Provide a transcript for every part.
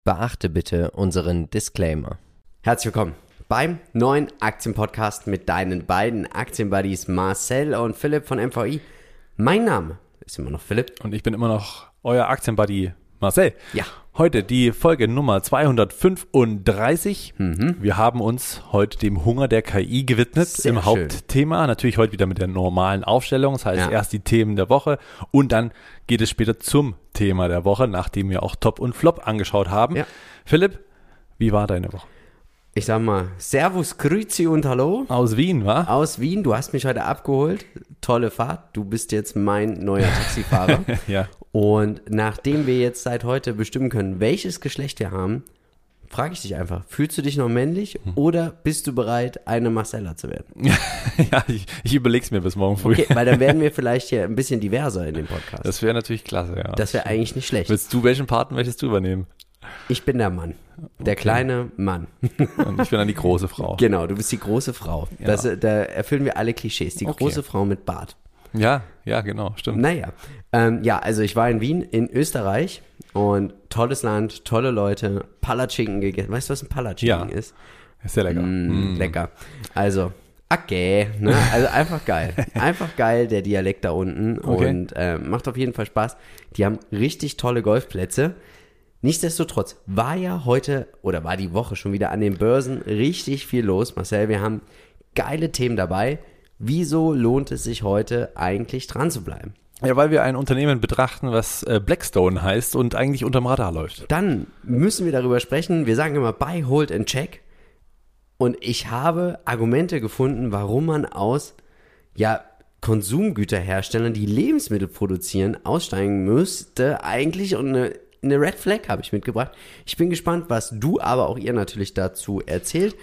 Beachte bitte unseren Disclaimer. Herzlich willkommen beim neuen Aktienpodcast mit deinen beiden Aktienbuddies Marcel und Philipp von MVI. Mein Name ist immer noch Philipp. Und ich bin immer noch euer Aktienbuddy Marcel. Ja. Heute die Folge Nummer 235. Wir haben uns heute dem Hunger der KI gewidmet. Sehr im schön. Hauptthema. Natürlich heute wieder mit der normalen Aufstellung. Das heißt erst die Themen der Woche und dann geht es später zum Thema der Woche, nachdem wir auch Top und Flop angeschaut haben. Ja. Philipp, wie war deine Woche? Ich sag mal, Servus, Grüezi und Hallo Aus Wien, wa? aus Wien. Du hast mich heute abgeholt. Tolle Fahrt. Du bist jetzt mein neuer Taxifahrer. Ja. Und nachdem wir jetzt seit heute bestimmen können, welches Geschlecht wir haben, frage ich dich einfach, fühlst du dich noch männlich oder bist du bereit, eine Marcella zu werden? Ja, ich überleg's mir bis morgen früh. Okay, weil dann werden wir vielleicht hier ein bisschen diverser in dem Podcast. Das wäre natürlich klasse, ja. Das wäre eigentlich nicht schlecht. Welchen Part möchtest du übernehmen? Ich bin der Mann. Der kleine Mann. Und ich bin dann die große Frau. Genau, du bist die große Frau. Ja. Da erfüllen wir alle Klischees. Die Okay. große Frau mit Bart. Ja, genau, stimmt. Naja, also ich war in Wien, in Österreich und tolles Land, tolle Leute, Palatschinken gegessen. Weißt du, was ein Palatschinken Ja. ist? Ist sehr lecker. Lecker. Also, okay, ne? Also einfach geil. Einfach geil, der Dialekt da unten. Okay. Und macht auf jeden Fall Spaß. Die haben richtig tolle Golfplätze. Nichtsdestotrotz war ja heute oder war die Woche schon wieder an den Börsen richtig viel los. Marcel, wir haben geile Themen dabei. Wieso lohnt es sich heute eigentlich dran zu bleiben? Ja, weil wir ein Unternehmen betrachten, was Blackstone heißt und eigentlich unterm Radar läuft. Dann müssen wir darüber sprechen. Wir sagen immer Buy, Hold and Check. Und ich habe Argumente gefunden, warum man aus Konsumgüterherstellern, die Lebensmittel produzieren, aussteigen müsste eigentlich. Und eine Red Flag habe ich mitgebracht. Ich bin gespannt, was du, aber auch ihr natürlich dazu erzählt.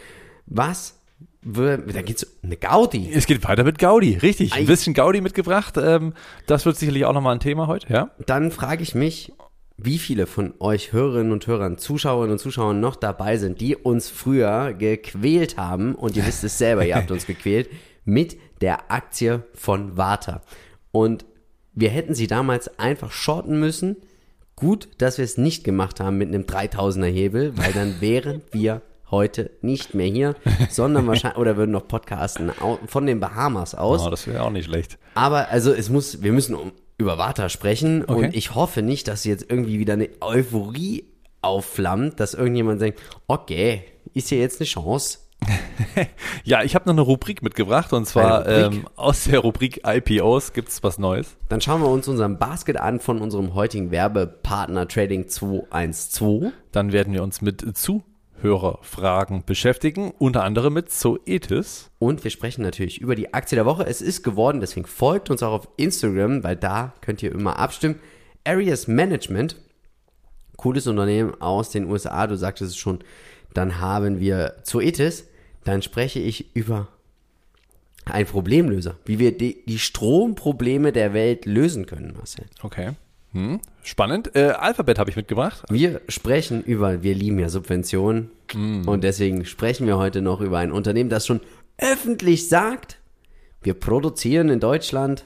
Da geht's um eine Gaudi. Es geht weiter mit Gaudi, richtig. Ei. Ein bisschen Gaudi mitgebracht. Das wird sicherlich auch nochmal ein Thema heute, ja? Dann frage ich mich, wie viele von euch Hörerinnen und Hörern, Zuschauerinnen und Zuschauern noch dabei sind, die uns früher gequält haben, und ihr wisst es selber, ihr habt uns gequält, mit der Aktie von Varta. Und wir hätten sie damals einfach shorten müssen. Gut, dass wir es nicht gemacht haben mit einem 3000er Hebel, weil dann wären wir heute nicht mehr hier, sondern wahrscheinlich, oder würden noch podcasten von den Bahamas aus. Oh, das wäre auch nicht schlecht. Aber also wir müssen über Varta sprechen Okay. und ich hoffe nicht, dass jetzt irgendwie wieder eine Euphorie aufflammt, dass irgendjemand denkt, okay, ist hier jetzt eine Chance. Ja, ich habe noch eine Rubrik mitgebracht und zwar Eine Rubrik? aus der Rubrik IPOs gibt's was Neues. Dann schauen wir uns unseren Basket an von unserem heutigen Werbepartner Trading 212. Dann werden wir uns mit Zuhörerfragen beschäftigen, unter anderem mit Zoetis. Und wir sprechen natürlich über die Aktie der Woche. Es ist geworden, deswegen folgt uns auch auf Instagram, weil da könnt ihr immer abstimmen. Areas Management, cooles Unternehmen aus den USA, du sagtest es schon. Dann haben wir Zoetis. Dann spreche ich über einen Problemlöser, wie wir die Stromprobleme der Welt lösen können, Marcel. Okay. Spannend. Alphabet habe ich mitgebracht. Wir lieben ja Subventionen und deswegen sprechen wir heute noch über ein Unternehmen, das schon öffentlich sagt, wir produzieren in Deutschland,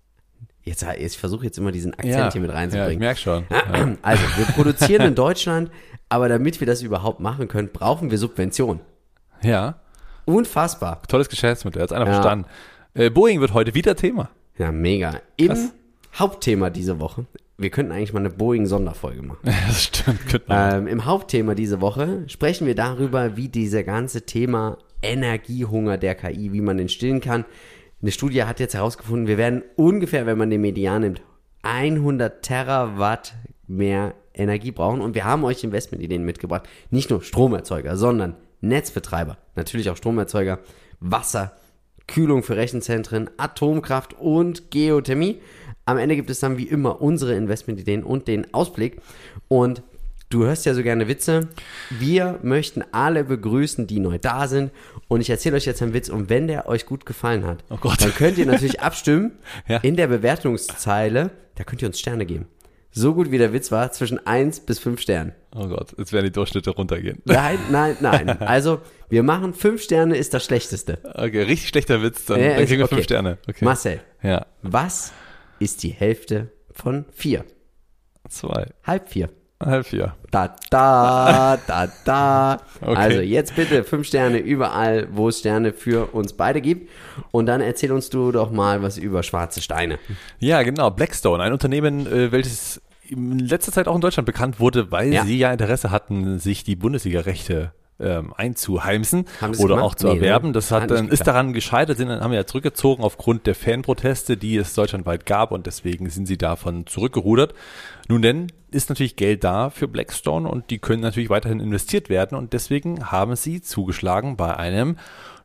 ich versuche jetzt immer diesen Akzent hier mit Ja, ich reinzubringen. merke schon. Ja. Also, wir produzieren in Deutschland, aber damit wir das überhaupt machen können, brauchen wir Subventionen. Ja, Unfassbar. tolles Geschäftsmodell, hat's einer Ja. verstanden. Boeing wird heute wieder Thema. Ja, mega. Im Hauptthema diese Woche, wir könnten eigentlich mal eine Boeing-Sonderfolge machen. Das stimmt. Könnte man. Im Hauptthema diese Woche sprechen wir darüber, wie dieser ganze Thema Energiehunger der KI, wie man den stillen kann. Eine Studie hat jetzt herausgefunden, wir werden ungefähr, wenn man den Median nimmt, 100 Terawatt mehr Energie brauchen. Und wir haben euch Investmentideen mitgebracht. Nicht nur Stromerzeuger, sondern Netzbetreiber, natürlich auch Stromerzeuger, Wasser, Kühlung für Rechenzentren, Atomkraft und Geothermie. Am Ende gibt es dann wie immer unsere Investmentideen und den Ausblick. Und du hörst ja so gerne Witze. Wir möchten alle begrüßen, die neu da sind. Und ich erzähle euch jetzt einen Witz. Und wenn der euch gut gefallen hat, Oh Gott. dann könnt ihr natürlich abstimmen. Ja. In der Bewertungszeile, da könnt ihr uns Sterne geben. So gut wie der Witz war, zwischen 1 bis 5 Sternen. Oh Gott, jetzt werden die Durchschnitte runtergehen. Nein. Also, wir machen 5 Sterne ist das Schlechteste. Okay, richtig schlechter Witz, dann Ja, kriegen wir okay. 5 Sterne. Okay. Marcel, Ja, was ist die Hälfte von 4? 2. Halb 4. 3:30. Da. Okay. Also jetzt bitte 5 Sterne überall, wo es Sterne für uns beide gibt. Und dann erzähl uns du doch mal was über schwarze Steine. Ja, genau. Blackstone, ein Unternehmen, welches in letzter Zeit auch in Deutschland bekannt wurde, weil sie ja Interesse hatten, sich die Bundesliga-Rechte einzuheimsen oder auch zu erwerben. Das ist daran gescheitert, haben wir ja zurückgezogen aufgrund der Fanproteste, die es deutschlandweit gab, und deswegen sind sie davon zurückgerudert. Nun denn ist natürlich Geld da für Blackstone und die können natürlich weiterhin investiert werden, und deswegen haben sie zugeschlagen bei einem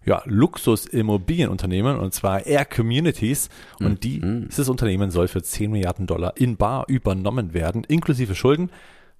Luxusimmobilienunternehmen, und zwar Air Communities, und dieses Unternehmen soll für 10 Milliarden Dollar in bar übernommen werden, inklusive Schulden.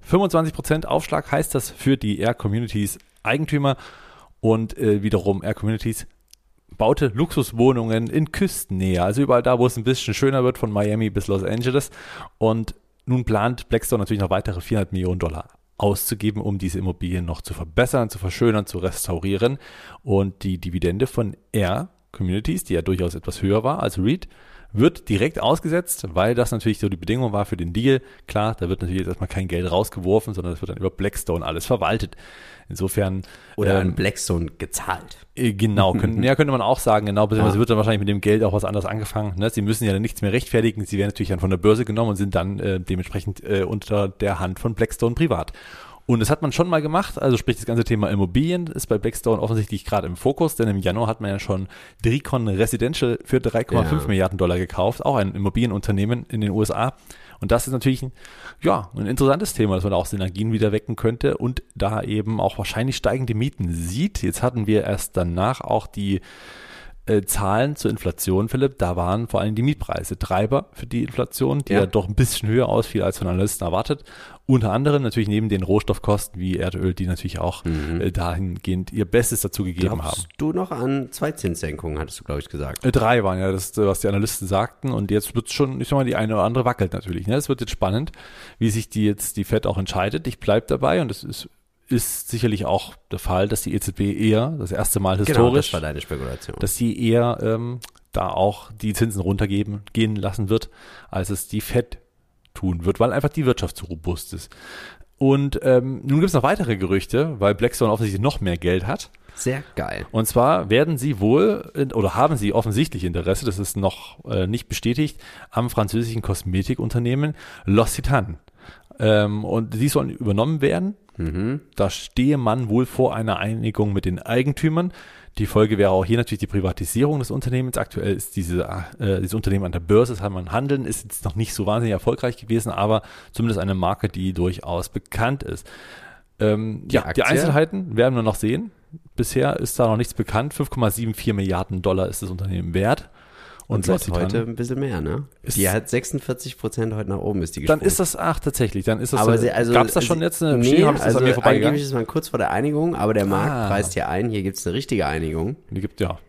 25% Aufschlag heißt das für die Air Communities Eigentümer, und wiederum Air Communities baute Luxuswohnungen in Küstennähe, also überall da, wo es ein bisschen schöner wird, von Miami bis Los Angeles, und nun plant Blackstone natürlich noch weitere 400 Millionen Dollar auszugeben, um diese Immobilien noch zu verbessern, zu verschönern, zu restaurieren, und die Dividende von Air Communities, die ja durchaus etwas höher war als REIT, wird direkt ausgesetzt, weil das natürlich so die Bedingung war für den Deal. Klar, da wird natürlich jetzt erstmal kein Geld rausgeworfen, sondern das wird dann über Blackstone alles verwaltet. Insofern. Oder an Blackstone gezahlt. Genau, könnte man auch sagen, genau, beziehungsweise wird dann wahrscheinlich mit dem Geld auch was anderes angefangen. Ne? Sie müssen ja dann nichts mehr rechtfertigen, sie werden natürlich dann von der Börse genommen und sind dann dementsprechend unter der Hand von Blackstone privat. Und das hat man schon mal gemacht, also sprich das ganze Thema Immobilien ist bei Blackstone offensichtlich gerade im Fokus, denn im Januar hat man ja schon Dricon Residential für 3,5 Milliarden Dollar gekauft, auch ein Immobilienunternehmen in den USA. Und das ist natürlich ein interessantes Thema, dass man da auch Synergien wieder wecken könnte und da eben auch wahrscheinlich steigende Mieten sieht. Jetzt hatten wir erst danach auch die Zahlen zur Inflation, Philipp, da waren vor allem die Mietpreise Treiber für die Inflation, die ja doch ein bisschen höher ausfiel als von Analysten erwartet. Unter anderem natürlich neben den Rohstoffkosten wie Erdöl, die natürlich auch dahingehend ihr Bestes dazu gegeben haben. Du noch an 2 Zinssenkungen, hattest du, glaube ich, gesagt. 3 waren ja das, was die Analysten sagten, und jetzt wird es schon, ich sag mal, die eine oder andere wackelt natürlich. Ne? Es wird jetzt spannend, wie sich die Fed auch entscheidet. Ich bleibe dabei, und es ist sicherlich auch der Fall, dass die EZB eher, das erste Mal historisch, genau, das war deine Spekulation, dass sie eher da auch die Zinsen gehen lassen wird, als es die Fed tun wird, weil einfach die Wirtschaft zu robust ist. Und nun gibt es noch weitere Gerüchte, weil Blackstone offensichtlich noch mehr Geld hat. Sehr geil. Und zwar werden sie haben sie offensichtlich Interesse, das ist noch nicht bestätigt, am französischen Kosmetikunternehmen L'Occitane. Und die sollen übernommen werden. Da stehe man wohl vor einer Einigung mit den Eigentümern. Die Folge wäre auch hier natürlich die Privatisierung des Unternehmens. Aktuell ist dieses Unternehmen an der Börse, das heißt, man handeln, ist jetzt noch nicht so wahnsinnig erfolgreich gewesen, aber zumindest eine Marke, die durchaus bekannt ist. Die Einzelheiten werden wir noch sehen. Bisher ist da noch nichts bekannt. 5,74 Milliarden Dollar ist das Unternehmen wert. Und seit heute ein bisschen mehr, ne? Die hat 46% heute nach oben ist die gesprungen. Dann ist das, tatsächlich, dann ist das, aber gab es da schon jetzt eine angeblich ist man kurz vor der Einigung, aber der Markt preist hier ein, hier gibt es eine richtige Einigung. Die gibt, wäre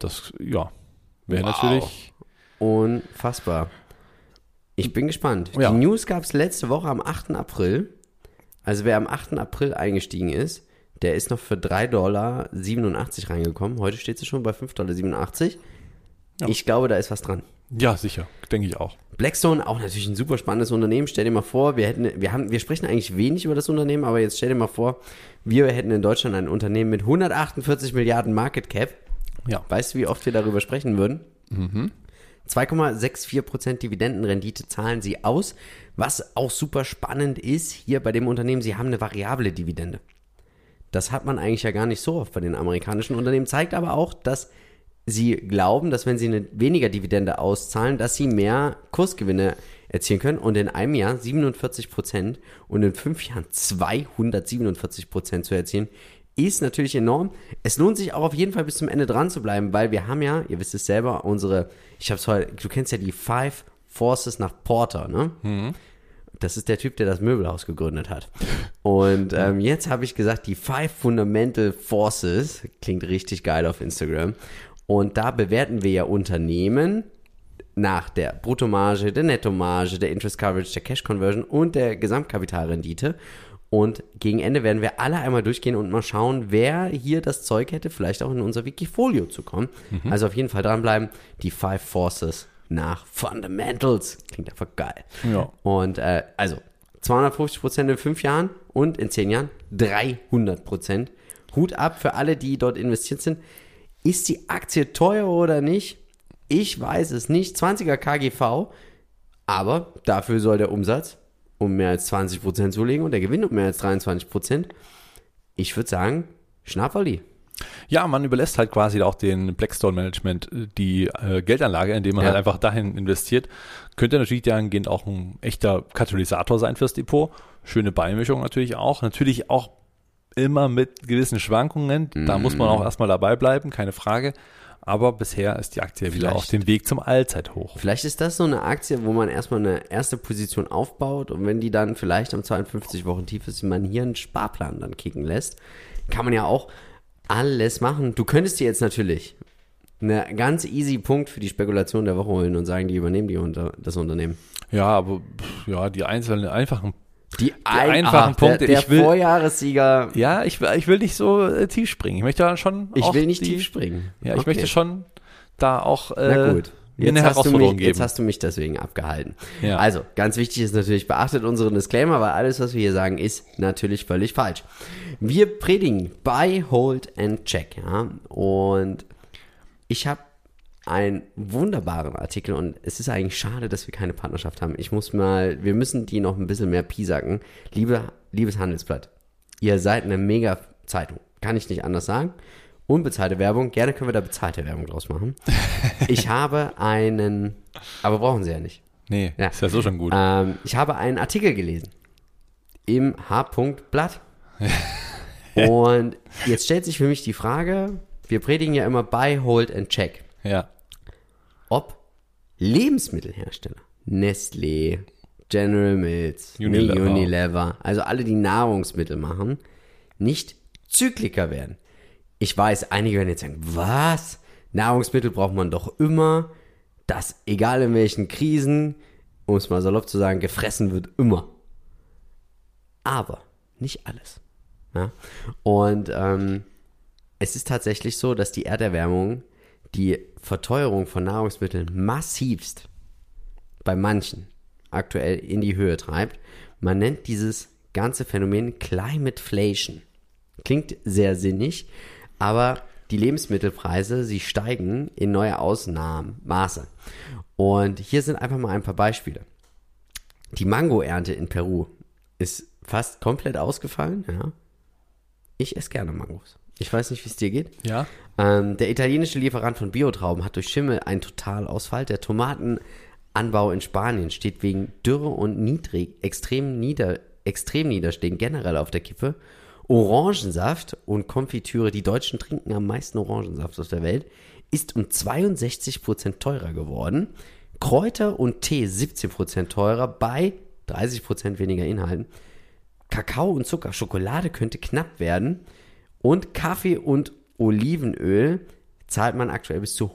natürlich unfassbar. Ich bin gespannt. Ja. Die News gab es letzte Woche am 8. April, also wer am 8. April eingestiegen ist, der ist noch für $3,87 reingekommen. Heute steht sie schon bei $5,87. Ja. Ich glaube, da ist was dran. Ja, sicher. Denke ich auch. Blackstone, auch natürlich ein super spannendes Unternehmen. Stell dir mal vor, wir sprechen eigentlich wenig über das Unternehmen, aber jetzt stell dir mal vor, wir hätten in Deutschland ein Unternehmen mit 148 Milliarden Market Cap. Ja. Weißt du, wie oft wir darüber sprechen würden? 2,64% Dividendenrendite zahlen sie aus. Was auch super spannend ist hier bei dem Unternehmen, sie haben eine variable Dividende. Das hat man eigentlich ja gar nicht so oft bei den amerikanischen Unternehmen. Zeigt aber auch, dass sie glauben, dass wenn sie eine weniger Dividende auszahlen, dass sie mehr Kursgewinne erzielen können und in einem Jahr 47% und in 5 Jahren 247% zu erzielen, ist natürlich enorm. Es lohnt sich auch auf jeden Fall bis zum Ende dran zu bleiben, weil wir haben ja, ihr wisst es selber, du kennst ja die 5 Forces nach Porter, ne? Das ist der Typ, der das Möbelhaus gegründet hat. Und jetzt habe ich gesagt, die 5 Fundamental Forces, klingt richtig geil auf Instagram. Und da bewerten wir ja Unternehmen nach der Bruttomarge, der Nettomarge, der Interest Coverage, der Cash Conversion und der Gesamtkapitalrendite. Und gegen Ende werden wir alle einmal durchgehen und mal schauen, wer hier das Zeug hätte, vielleicht auch in unser Wikifolio zu kommen. Also auf jeden Fall dranbleiben. Die 5 Forces nach Fundamentals. Klingt einfach geil. Ja. Und also 250% in 5 Jahren und in 10 Jahren 300%. Hut ab für alle, die dort investiert sind. Ist die Aktie teuer oder nicht? Ich weiß es nicht. 20er KGV, aber dafür soll der Umsatz um mehr als 20% zulegen und der Gewinn um mehr als 23%. Ich würde sagen, Schnapperli. Ja, man überlässt halt quasi auch den Blackstone Management die Geldanlage, indem man halt einfach dahin investiert. Könnte natürlich dahingehend auch ein echter Katalysator sein fürs Depot. Schöne Beimischung natürlich auch. Natürlich auch immer mit gewissen Schwankungen. Da muss man auch erstmal dabei bleiben, keine Frage. Aber bisher ist die Aktie wieder auf dem Weg zum Allzeithoch. Vielleicht ist das so eine Aktie, wo man erstmal eine erste Position aufbaut und wenn die dann vielleicht am 52 Wochen tief ist, wie man hier einen Sparplan dann kicken lässt, kann man ja auch alles machen. Du könntest dir jetzt natürlich einen ganz easy Punkt für die Spekulation der Woche holen und sagen, die übernehmen das Unternehmen. Ja, aber die einzelnen einfachen Punkte. Der Vorjahressieger. Ja, ich will nicht so tief springen. Ich möchte da schon. Ich will nicht tief springen. Ja, ich möchte schon da auch Na gut. eine Herausforderung geben. Jetzt hast du mich deswegen abgehalten. Ja. Also, ganz wichtig ist natürlich, beachtet unseren Disclaimer, weil alles, was wir hier sagen, ist natürlich völlig falsch. Wir predigen Buy, Hold and Check. Ja? Und ich habe einen wunderbaren Artikel und es ist eigentlich schade, dass wir keine Partnerschaft haben. Wir müssen die noch ein bisschen mehr piesacken. Liebes Handelsblatt, ihr seid eine mega Zeitung. Kann ich nicht anders sagen. Unbezahlte Werbung, gerne können wir da bezahlte Werbung draus machen. Ich habe aber brauchen Sie ja nicht. Nee, ja. Ist ja so schon gut. Ich habe einen Artikel gelesen im H-Blatt und jetzt stellt sich für mich die Frage, wir predigen ja immer Buy, Hold and Check. Ja. Ob Lebensmittelhersteller, Nestlé, General Mills, Unilever, also alle, die Nahrungsmittel machen, nicht Zykliker werden. Ich weiß, einige werden jetzt sagen, was? Nahrungsmittel braucht man doch immer, dass egal in welchen Krisen, um es mal salopp zu sagen, gefressen wird immer. Aber nicht alles. Ja? Und es ist tatsächlich so, dass die Erderwärmung die Verteuerung von Nahrungsmitteln massivst bei manchen aktuell in die Höhe treibt. Man nennt dieses ganze Phänomen Climateflation. Klingt sehr sinnig, aber die Lebensmittelpreise, sie steigen in neue Ausmaße. Und hier sind einfach mal ein paar Beispiele. Die Mangoernte in Peru ist fast komplett ausgefallen. Ja. Ich esse gerne Mangos. Ich weiß nicht, wie es dir geht. Ja. Der italienische Lieferant von Biotrauben hat durch Schimmel einen Totalausfall. Der Tomatenanbau in Spanien steht wegen Dürre und extrem Niederschlägen generell auf der Kippe. Orangensaft und Konfitüre, die Deutschen trinken am meisten Orangensaft auf der Welt, ist um 62% teurer geworden. Kräuter und Tee 17% teurer bei 30% weniger Inhalten. Kakao und Zucker, Schokolade könnte knapp werden. Und Kaffee und Olivenöl zahlt man aktuell bis zu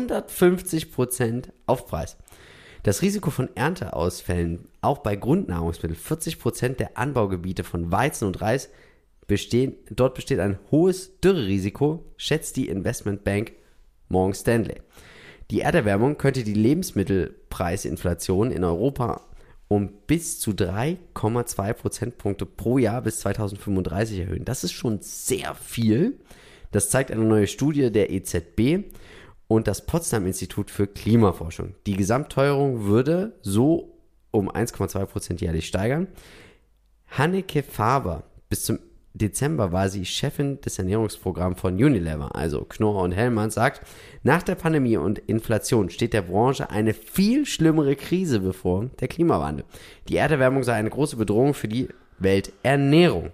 150% Aufpreis. Das Risiko von Ernteausfällen, auch bei Grundnahrungsmitteln, 40% der Anbaugebiete von Weizen und Reis dort besteht ein hohes Dürrerisiko, schätzt die Investmentbank Morgan Stanley. Die Erderwärmung könnte die Lebensmittelpreisinflation in Europa um bis zu 3,2 Prozentpunkte pro Jahr bis 2035 erhöhen. Das ist schon sehr viel. Das zeigt eine neue Studie der EZB und das Potsdam-Institut für Klimaforschung. Die Gesamtteuerung würde so um 1,2% jährlich steigern. Hanneke Faber, bis zum Dezember war sie Chefin des Ernährungsprogramms von Unilever, also Knorr und Hellmann, sagt, nach der Pandemie und Inflation steht der Branche eine viel schlimmere Krise bevor, der Klimawandel. Die Erderwärmung sei eine große Bedrohung für die Welternährung.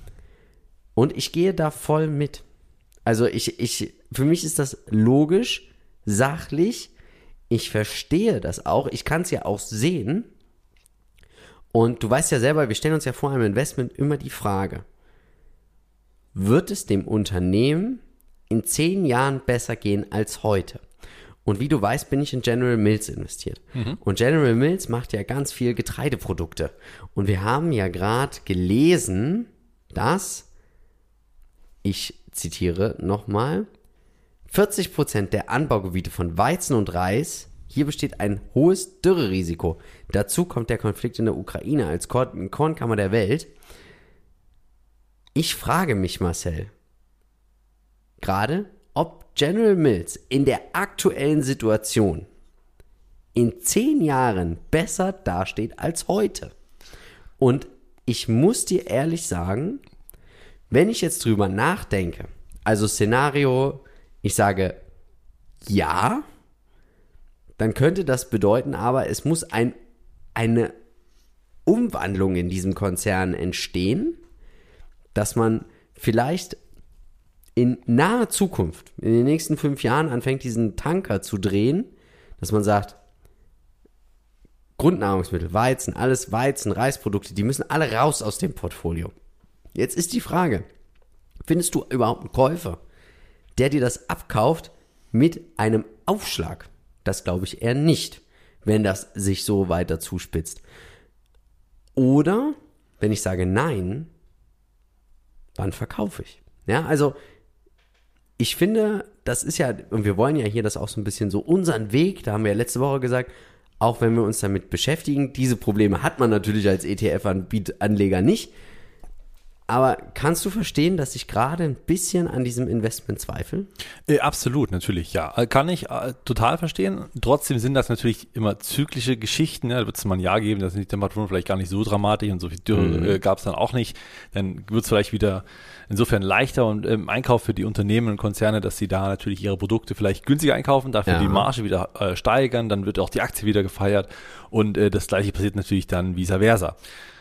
Und ich gehe da voll mit. Also für mich ist das logisch, sachlich, ich verstehe das auch, ich kann es ja auch sehen. Und du weißt ja selber, wir stellen uns ja vor einem Investment immer die Frage, wird es dem Unternehmen in 10 Jahren besser gehen als heute? Und wie du weißt, bin ich in General Mills investiert. Und General Mills macht ja ganz viel Getreideprodukte. Und wir haben ja gerade gelesen, dass, ich zitiere nochmal, 40% der Anbaugebiete von Weizen und Reis Hier besteht ein hohes Dürrerisiko. Dazu kommt der Konflikt in der Ukraine als Kornkammer der Welt. Ich frage mich, Marcel, gerade, ob General Mills in der aktuellen Situation in 10 Jahren besser dasteht als heute. Und ich muss dir ehrlich sagen, wenn ich jetzt drüber nachdenke, also Szenario, ich sage ja, dann könnte das bedeuten, aber es muss eine Umwandlung in diesem Konzern entstehen, dass man vielleicht in naher Zukunft, in den nächsten 5 Jahren anfängt, diesen Tanker zu drehen, dass man sagt, Grundnahrungsmittel, Weizen, alles Weizen, Reisprodukte, die müssen alle raus aus dem Portfolio. Jetzt ist die Frage, findest du überhaupt einen Käufer, der dir das abkauft mit einem Aufschlag? Das glaube ich eher nicht, wenn das sich so weiter zuspitzt. Oder, wenn ich sage nein, wann verkaufe ich? Ja, also ich finde, das ist ja, und wir wollen ja hier das auch so ein bisschen so unseren Weg, da haben wir ja letzte Woche gesagt, auch wenn wir uns damit beschäftigen, diese Probleme hat man natürlich als ETF-Anleger nicht. Aber kannst du verstehen, dass ich gerade ein bisschen an diesem Investment zweifle? Absolut, natürlich, ja. Kann ich total verstehen. Trotzdem sind das natürlich immer zyklische Geschichten. Ja. Da wird es mal ein Jahr geben, da sind die Temperaturen vielleicht gar nicht so dramatisch und so viel Dürre gab es dann auch nicht. Dann wird es vielleicht wieder insofern leichter und im Einkauf für die Unternehmen und Konzerne, dass sie da natürlich ihre Produkte vielleicht günstiger einkaufen, dafür die Marge wieder steigern, dann wird auch die Aktie wieder gefeiert und das Gleiche passiert natürlich dann vice versa.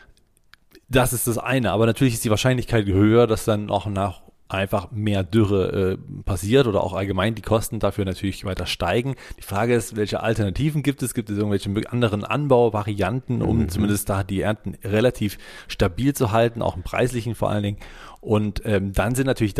Das ist das eine, aber natürlich ist die Wahrscheinlichkeit höher, dass dann auch nach einfach mehr Dürre passiert oder auch allgemein die Kosten dafür natürlich weiter steigen. Die Frage ist, welche Alternativen gibt es? Gibt es irgendwelche anderen Anbauvarianten, um zumindest da die Ernten relativ stabil zu halten, auch im preislichen vor allen Dingen? Und dann sind natürlich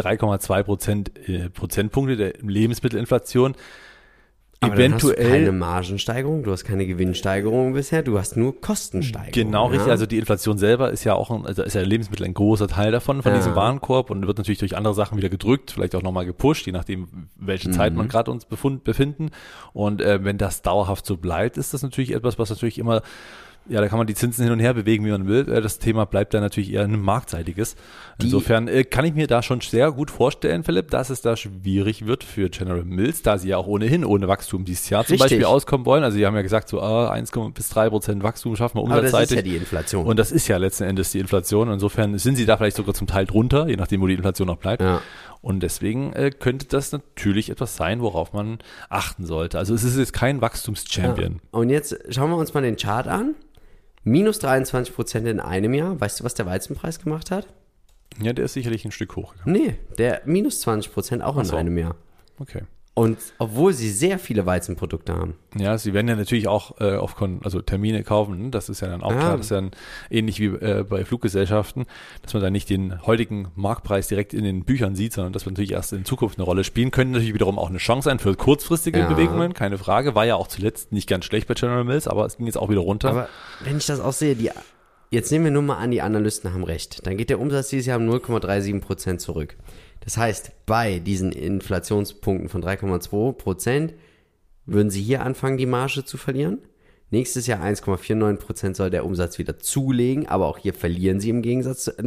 3,2 Prozentpunkte der Lebensmittelinflation Aber eventuell dann hast du keine Margensteigerung, du hast keine Gewinnsteigerung bisher, du hast nur Kostensteigerung. Genau, richtig. Also die Inflation selber ist ja auch, ist ja Lebensmittel ein großer Teil davon, von diesem Warenkorb und wird natürlich durch andere Sachen wieder gedrückt, vielleicht auch nochmal gepusht, je nachdem, welche Zeit man gerade uns befinden. Und wenn das dauerhaft so bleibt, ist das natürlich etwas, was natürlich immer, ja, da kann man die Zinsen hin und her bewegen, wie man will. Das Thema bleibt dann natürlich eher ein marktseitiges. Insofern kann ich mir da schon sehr gut vorstellen, Philipp, dass es da schwierig wird für General Mills, da sie ja auch ohnehin ohne Wachstum dieses Jahr zum Beispiel auskommen wollen. Also sie haben ja gesagt, so 1,3% Wachstum schaffen wir umsatzseitig. Aber das ist ja die Inflation. Und das ist ja letzten Endes die Inflation. Insofern sind sie da vielleicht sogar zum Teil drunter, je nachdem, wo die Inflation noch bleibt. Ja. Und deswegen könnte das natürlich etwas sein, worauf man achten sollte. Also es ist jetzt kein Wachstumschampion. Ja. Und jetzt schauen wir uns mal den Chart an. Minus 23% in einem Jahr. Weißt du, was der Weizenpreis gemacht hat? Ja, der ist sicherlich ein Stück hoch. Nee, der minus 20% auch in einem Jahr. Okay. Und obwohl sie sehr viele Weizenprodukte haben. Ja, sie werden ja natürlich auch also Termine kaufen. Ne? Das ist ja dann auch klar. Das ist ja dann ähnlich wie bei Fluggesellschaften, dass man da nicht den heutigen Marktpreis direkt in den Büchern sieht, sondern dass wir natürlich erst in Zukunft eine Rolle spielen können. Natürlich wiederum auch eine Chance sein für kurzfristige Bewegungen, keine Frage. War ja auch zuletzt nicht ganz schlecht bei General Mills, aber es ging jetzt auch wieder runter. Aber wenn ich das auch sehe, jetzt nehmen wir nur mal an, die Analysten haben recht. Dann geht der Umsatz dieses Jahr um 0,37% zurück. Das heißt, bei diesen Inflationspunkten von 3,2% würden sie hier anfangen, die Marge zu verlieren. Nächstes Jahr 1,49% soll der Umsatz wieder zulegen, aber auch hier verlieren sie im Gegensatz zu,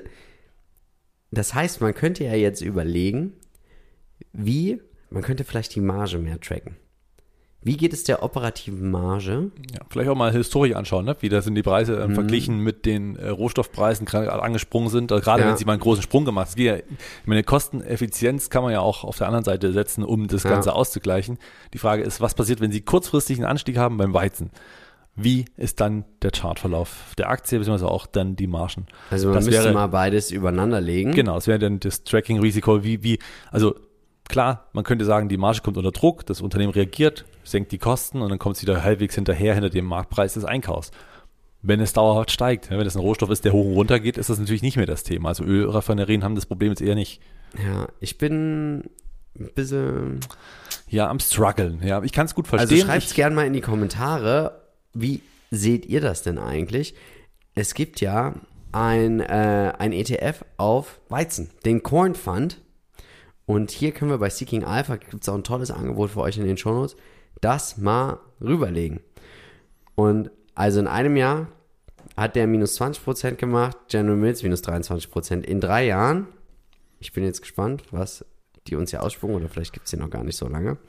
das heißt, man könnte ja jetzt überlegen, man könnte vielleicht die Marge mehr tracken. Wie geht es der operativen Marge? Ja, vielleicht auch mal Historie anschauen, ne? Wie da sind die Preise verglichen mit den Rohstoffpreisen gerade angesprungen sind, gerade wenn sie mal einen großen Sprung gemacht haben. Ich meine, Kosteneffizienz kann man ja auch auf der anderen Seite setzen, um das Ganze auszugleichen. Die Frage ist, was passiert, wenn sie kurzfristig einen Anstieg haben beim Weizen? Wie ist dann der Chartverlauf der Aktie, beziehungsweise auch dann die Margen? Also man müsste mal beides übereinander legen. Genau, das wäre dann das Tracking-Risiko, also klar, man könnte sagen, die Marge kommt unter Druck, das Unternehmen reagiert, senkt die Kosten und dann kommt es wieder halbwegs hinter dem Marktpreis des Einkaufs. Wenn es dauerhaft steigt, wenn das ein Rohstoff ist, der hoch und runter geht, ist das natürlich nicht mehr das Thema. Also Ölraffinerien haben das Problem jetzt eher nicht. Ja, ich bin ein bisschen... Ja, am struggeln. Ja, ich kann es gut verstehen. Also schreibt es gerne mal in die Kommentare, wie seht ihr das denn eigentlich? Es gibt ja ein ETF auf Weizen, den Corn Fund. Und hier können wir bei Seeking Alpha, gibt es auch ein tolles Angebot für euch in den Shownotes, das mal rüberlegen. Und also in einem Jahr hat der minus 20% gemacht, General Mills minus 23%. In 3 Jahren, ich bin jetzt gespannt, was die uns hier ausspucken, oder vielleicht gibt es die noch gar nicht so lange.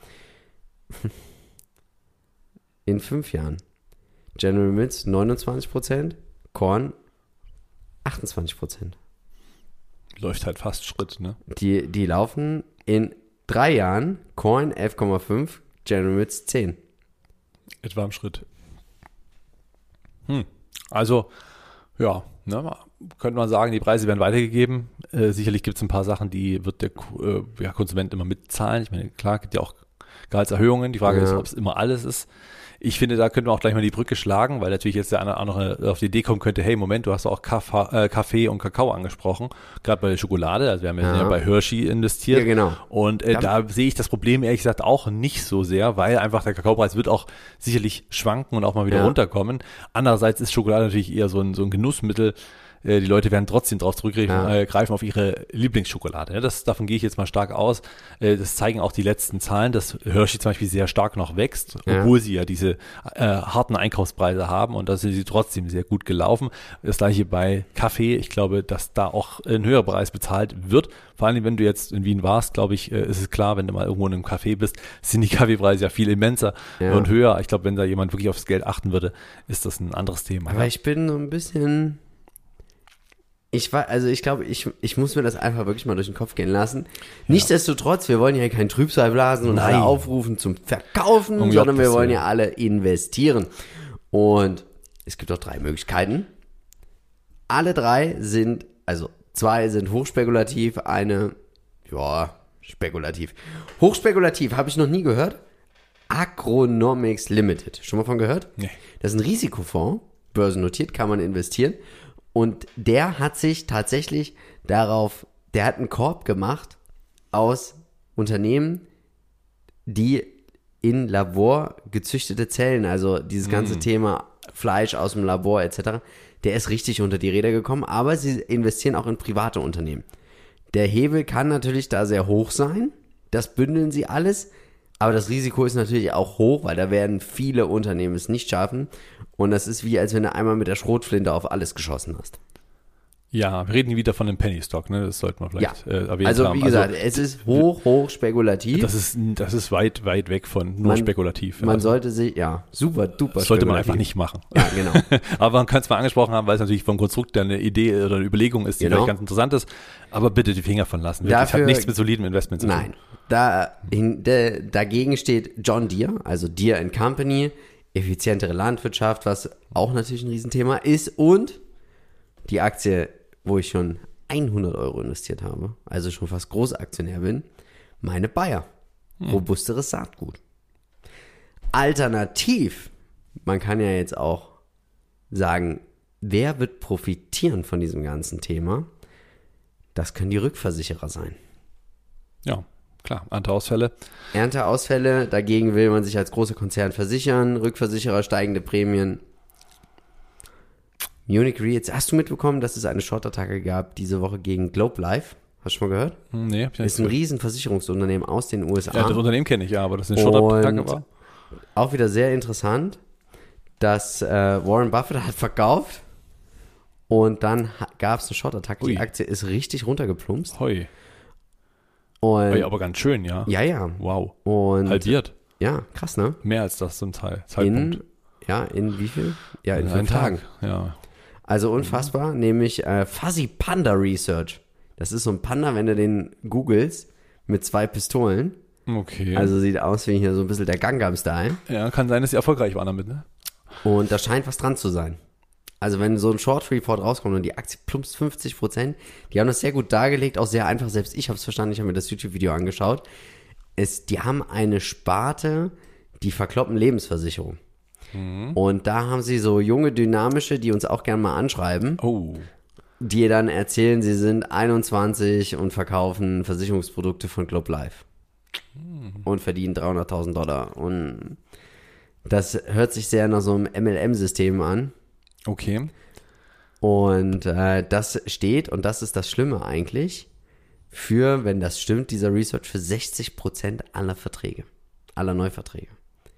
In 5 Jahren, General Mills 29%, Korn 28%. Läuft halt fast Schritt, ne? Die laufen in 3 Jahren, Korn 11,5, General Mills 10. Etwa im Schritt. Also, ja, ne, könnte man sagen, die Preise werden weitergegeben. Sicherlich gibt es ein paar Sachen, die wird der Konsument immer mitzahlen. Ich meine, klar, gibt ja auch Gehaltserhöhungen. Die Frage ist, ob es immer alles ist. Ich finde, da könnten wir auch gleich mal die Brücke schlagen, weil natürlich jetzt der eine oder andere auf die Idee kommen könnte, hey, Moment, du hast auch Kaffee und Kakao angesprochen, gerade bei der Schokolade, also wir haben ja bei Hershey investiert. Ja, genau. Und da sehe ich das Problem ehrlich gesagt auch nicht so sehr, weil einfach der Kakaopreis wird auch sicherlich schwanken und auch mal wieder runterkommen. Andererseits ist Schokolade natürlich eher so ein Genussmittel. Die Leute werden trotzdem drauf zurückgreifen auf ihre Lieblingsschokolade. Davon gehe ich jetzt mal stark aus. Das zeigen auch die letzten Zahlen, dass Hershey zum Beispiel sehr stark noch wächst, obwohl sie ja diese harten Einkaufspreise haben, und da sind sie trotzdem sehr gut gelaufen. Das gleiche bei Kaffee. Ich glaube, dass da auch ein höherer Preis bezahlt wird. Vor allem, wenn du jetzt in Wien warst, glaube ich, ist es klar, wenn du mal irgendwo in einem Café bist, sind die Kaffeepreise ja viel immenser und höher. Ich glaube, wenn da jemand wirklich aufs Geld achten würde, ist das ein anderes Thema. Aber ich bin so ein bisschen... Ich glaube, ich muss mir das einfach wirklich mal durch den Kopf gehen lassen. Nichtsdestotrotz, wir wollen ja kein Trübsal blasen und alle aufrufen zum Verkaufen, sondern wir wollen ja alle investieren. Und es gibt auch 3 Möglichkeiten. Alle 3 sind, also 2 sind hochspekulativ, eine, spekulativ. Hochspekulativ habe ich noch nie gehört. Agronomics Limited. Schon mal von gehört? Nee. Das ist ein Risikofonds, börsennotiert, kann man investieren. Und der hat sich tatsächlich der hat einen Korb gemacht aus Unternehmen, die in Labor gezüchtete Zellen, also dieses ganze Thema Fleisch aus dem Labor etc., der ist richtig unter die Räder gekommen, aber sie investieren auch in private Unternehmen. Der Hebel kann natürlich da sehr hoch sein, das bündeln sie alles, aber das Risiko ist natürlich auch hoch, weil da werden viele Unternehmen es nicht schaffen. Und das ist wie, als wenn du einmal mit der Schrotflinte auf alles geschossen hast. Ja, wir reden wieder von einem Penny Stock, ne? Das sollte man vielleicht erwähnen. Also wie gesagt, es ist hoch spekulativ. Das ist weit weg von nur spekulativ. Man sollte sich, super duper das sollte man einfach nicht machen. Ja, genau. Aber man kann es mal angesprochen haben, weil es natürlich vom Konstrukt eine Idee oder eine Überlegung ist, die vielleicht ganz interessant ist. Aber bitte die Finger von lassen. Das hat nichts mit solidem Investment zu tun. Nein, dagegen steht John Deere, also Deere & Company, effizientere Landwirtschaft, was auch natürlich ein Riesenthema ist, und die Aktie, wo ich schon 100 € investiert habe, also schon fast Großaktionär bin, meine Bayer. Robusteres Saatgut. Alternativ, man kann ja jetzt auch sagen, wer wird profitieren von diesem ganzen Thema? Das können die Rückversicherer sein. Ja, klar, Ernteausfälle. Ernteausfälle, dagegen will man sich als großer Konzern versichern, Rückversicherer, steigende Prämien. Munich Re, jetzt hast du mitbekommen, dass es eine Short-Attacke gab diese Woche gegen Globe Life? Hast du schon mal gehört? Nee, hab ich nicht. Ist ein Riesenversicherungsunternehmen aus den USA. Ja, das Unternehmen kenne ich, aber das eine Short-Attacke war. Auch wieder sehr interessant, dass Warren Buffett hat verkauft und dann gab es eine Short-Attacke. Die Aktie ist richtig runtergeplumpst. Hoi. Und aber ganz schön, ja. Ja. Wow. Und halbiert. Ja, krass, ne? Mehr als das zum Zeitpunkt. In wie viel? Ja, in 5 Tagen. Ja. Also unfassbar, nämlich Fuzzy Panda Research. Das ist so ein Panda, wenn du den googelst, mit 2 Pistolen. Okay. Also sieht aus wie hier so ein bisschen der Gangnam-Style. Ja, kann sein, dass sie erfolgreich waren damit, ne? Und da scheint was dran zu sein. Also wenn so ein Short Report rauskommt und die Aktie plumpst 50%, die haben das sehr gut dargelegt, auch sehr einfach, selbst ich habe es verstanden, ich habe mir das YouTube-Video angeschaut. Die haben eine Sparte, die verkloppen Lebensversicherung. Und da haben sie so junge, dynamische, die uns auch gerne mal anschreiben, die dann erzählen, sie sind 21 und verkaufen Versicherungsprodukte von Globe Life und verdienen $300.000. Und das hört sich sehr nach so einem MLM-System an. Okay. Und das steht, und das ist das Schlimme eigentlich, für, wenn das stimmt, dieser Research für 60% aller Verträge, aller Neuverträge.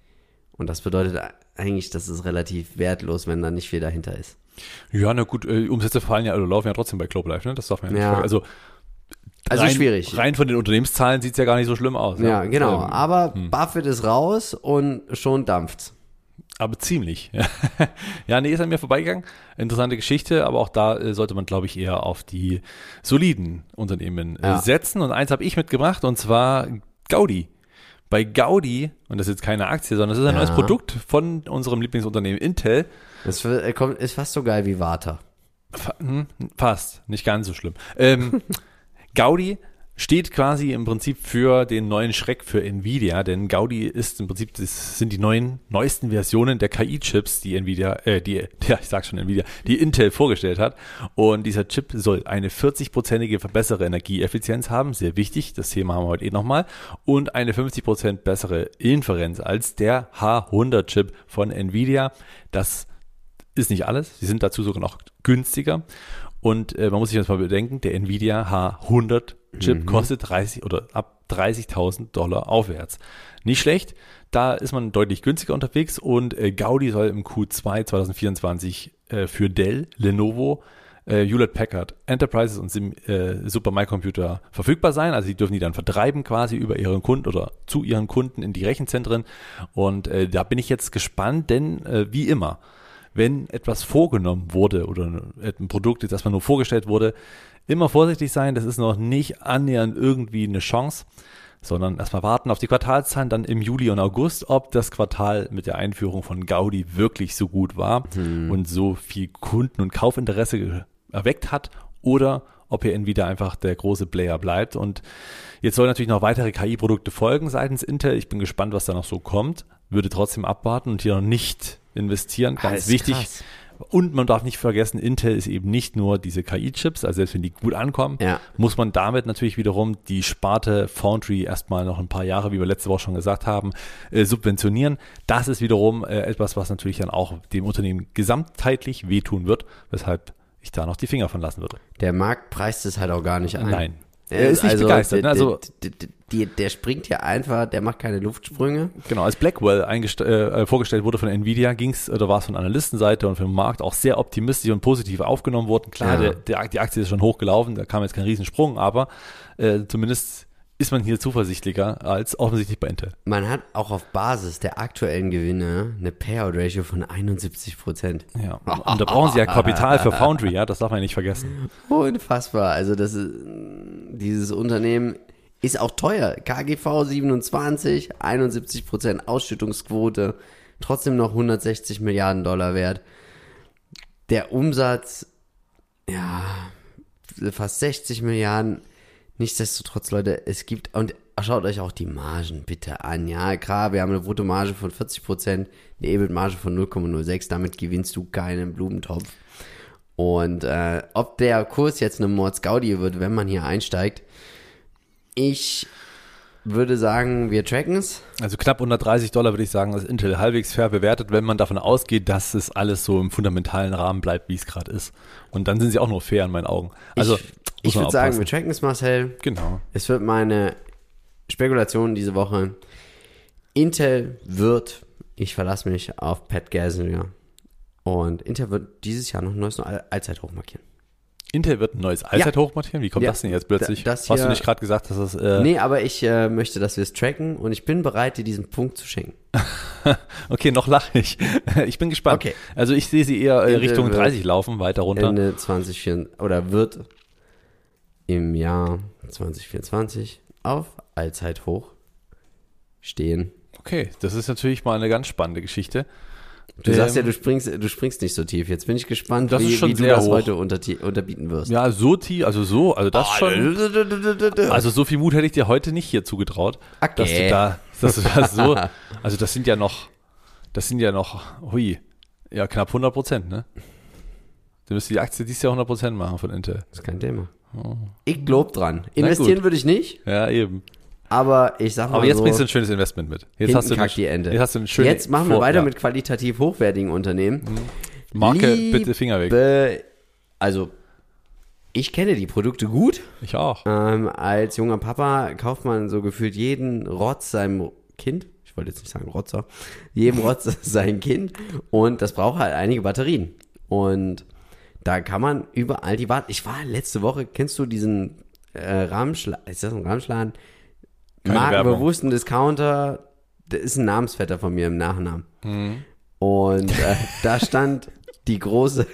Und das bedeutet eigentlich, das ist relativ wertlos, wenn da nicht viel dahinter ist. Ja, na gut, Umsätze fallen ja, also laufen ja trotzdem bei Globe Life, ne? Das darf man ja nicht vergessen. Also schwierig. Rein von den Unternehmenszahlen sieht es ja gar nicht so schlimm aus. Ja, genau. Aber Buffett ist raus und schon dampft's. Aber ziemlich. Ja, nee, ist an mir vorbeigegangen. Interessante Geschichte, aber auch da sollte man, glaube ich, eher auf die soliden Unternehmen setzen. Und eins habe ich mitgebracht, und zwar Gaudi. Bei Gaudi, und das ist jetzt keine Aktie, sondern das ist ein neues Produkt von unserem Lieblingsunternehmen Intel. Das ist fast so geil wie Warta. Fast, nicht ganz so schlimm. Gaudi steht quasi im Prinzip für den neuen Schreck für Nvidia, denn Gaudi ist im Prinzip, das sind die neuesten Versionen der KI-Chips, die die Intel vorgestellt hat. Und dieser Chip soll eine 40-prozentige bessere Energieeffizienz haben, sehr wichtig, das Thema haben wir heute nochmal, und eine 50% bessere Inferenz als der H100-Chip von Nvidia. Das ist nicht alles, sie sind dazu sogar noch günstiger. Und man muss sich das mal bedenken, der Nvidia H100-Chip kostet ab $30.000 aufwärts. Nicht schlecht, da ist man deutlich günstiger unterwegs, und Gaudi soll im Q2 2024 für Dell, Lenovo, Hewlett-Packard Enterprises und Supermicrocomputer verfügbar sein. Also die dürfen die dann vertreiben quasi über ihren Kunden oder zu ihren Kunden in die Rechenzentren. Und da bin ich jetzt gespannt, denn wie immer, wenn etwas vorgenommen wurde oder ein Produkt, das man nur vorgestellt wurde, immer vorsichtig sein, das ist noch nicht annähernd irgendwie eine Chance, sondern erstmal warten auf die Quartalszahlen dann im Juli und August, ob das Quartal mit der Einführung von Gaudi wirklich so gut war und so viel Kunden- und Kaufinteresse erweckt hat, oder ob hier wieder einfach der große Player bleibt. Und jetzt sollen natürlich noch weitere KI-Produkte folgen seitens Intel. Ich bin gespannt, was da noch so kommt. Würde trotzdem abwarten und hier noch nicht investieren, ganz wichtig. Krass. Und man darf nicht vergessen, Intel ist eben nicht nur diese KI-Chips, also selbst wenn die gut ankommen, muss man damit natürlich wiederum die Sparte Foundry erstmal noch ein paar Jahre, wie wir letzte Woche schon gesagt haben, subventionieren. Das ist wiederum etwas, was natürlich dann auch dem Unternehmen gesamtheitlich wehtun wird, weshalb ich da noch die Finger von lassen würde. Der Markt preist es halt auch gar nicht ein. Nein. Er ist nicht begeistert. Der springt ja einfach, der macht keine Luftsprünge. Genau, als Blackwell vorgestellt wurde von Nvidia, war es von Analystenseite und vom Markt auch sehr optimistisch und positiv aufgenommen worden. Klar, die Aktie ist schon hochgelaufen, da kam jetzt kein Riesensprung, aber zumindest ist man hier zuversichtlicher als offensichtlich bei Intel. Man hat auch auf Basis der aktuellen Gewinne eine Payout-Ratio von 71%. Ja, und da brauchen sie ja Kapital für Foundry, ja, das darf man ja nicht vergessen. Unfassbar, also dieses Unternehmen ist auch teuer. KGV 27, 71% Ausschüttungsquote, trotzdem noch $160 Milliarden wert. Der Umsatz, fast 60 Milliarden. Nichtsdestotrotz, Leute, es gibt, und schaut euch auch die Margen bitte an. Ja, klar, wir haben eine Bruttomarge von 40%, eine EBIT-Marge von 0,06, damit gewinnst du keinen Blumentopf. Und ob der Kurs jetzt eine Mordsgaudi wird, wenn man hier einsteigt, ich würde sagen, wir tracken es. Also knapp unter $30 würde ich sagen, ist Intel halbwegs fair bewertet, wenn man davon ausgeht, dass es alles so im fundamentalen Rahmen bleibt, wie es gerade ist. Und dann sind sie auch nur fair in meinen Augen. Also ich würde sagen, wir tracken es, Marcel. Genau. Es wird meine Spekulation diese Woche. Intel wird, ich verlasse mich auf Pat Gelsinger, und Intel wird dieses Jahr noch ein neues Allzeithoch markieren. Intel wird ein neues Allzeithoch markieren? Wie kommt das denn jetzt plötzlich? Hast du nicht gerade gesagt, dass das... Nee, aber ich möchte, dass wir es tracken, und ich bin bereit, dir diesen Punkt zu schenken. Okay, noch lache ich. Ich bin gespannt. Okay. Also ich sehe sie eher Richtung 30 laufen, weiter runter. Ende 2024, oder wird im Jahr 2024 auf Allzeithoch stehen. Okay, das ist natürlich mal eine ganz spannende Geschichte. Du sagst ja, du springst nicht so tief. Jetzt bin ich gespannt, wie du das heute unterbieten wirst. Ja, so tief, also das schon. Also so viel Mut hätte ich dir heute nicht hier zugetraut. Okay. Dass du da so, also das sind ja noch, knapp 100%, ne? Du müsstest die Aktie dieses Jahr 100% machen von Intel. Das ist kein Thema. Oh. Ich glaub dran. Investieren würde ich nicht. Ja, eben. Aber ich sag mal Aber jetzt bringst du ein schönes Investment mit. Jetzt machen wir weiter mit qualitativ hochwertigen Unternehmen. Marke, bitte Finger weg. Also, ich kenne die Produkte gut. Ich auch. Als junger Papa kauft man so gefühlt jeden Rotz seinem Kind. ich wollte jetzt nicht sagen Rotzer, jedem Rotzer sein Kind und das braucht halt einige Batterien. Und da kann man überall die warten. Ich war letzte Woche, kennst du diesen Ramschladen, ist das ein Ramschladen? Markenbewussten Discounter, der ist ein Namensvetter von mir im Nachnamen. Mhm. Und da stand die große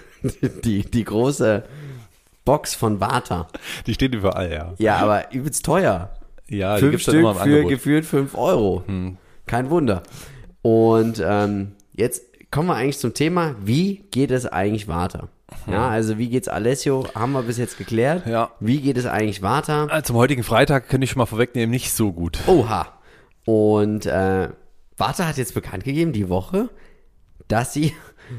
Box von Warta. Die steht überall, ja. Ja, aber übelst teuer. Ja, 5 die gibt's Stück dann immer im für Angebot. gefühlt 5 Euro. Kein Wunder. Und jetzt kommen wir eigentlich zum Thema, wie geht es eigentlich weiter? Ja, also wie geht's Alessio, haben wir bis jetzt geklärt. Ja. Wie geht es eigentlich weiter? Zum heutigen Freitag kann ich schon mal vorwegnehmen, nicht so gut. Oha. Und Warta hat jetzt bekannt gegeben, die Woche, dass sie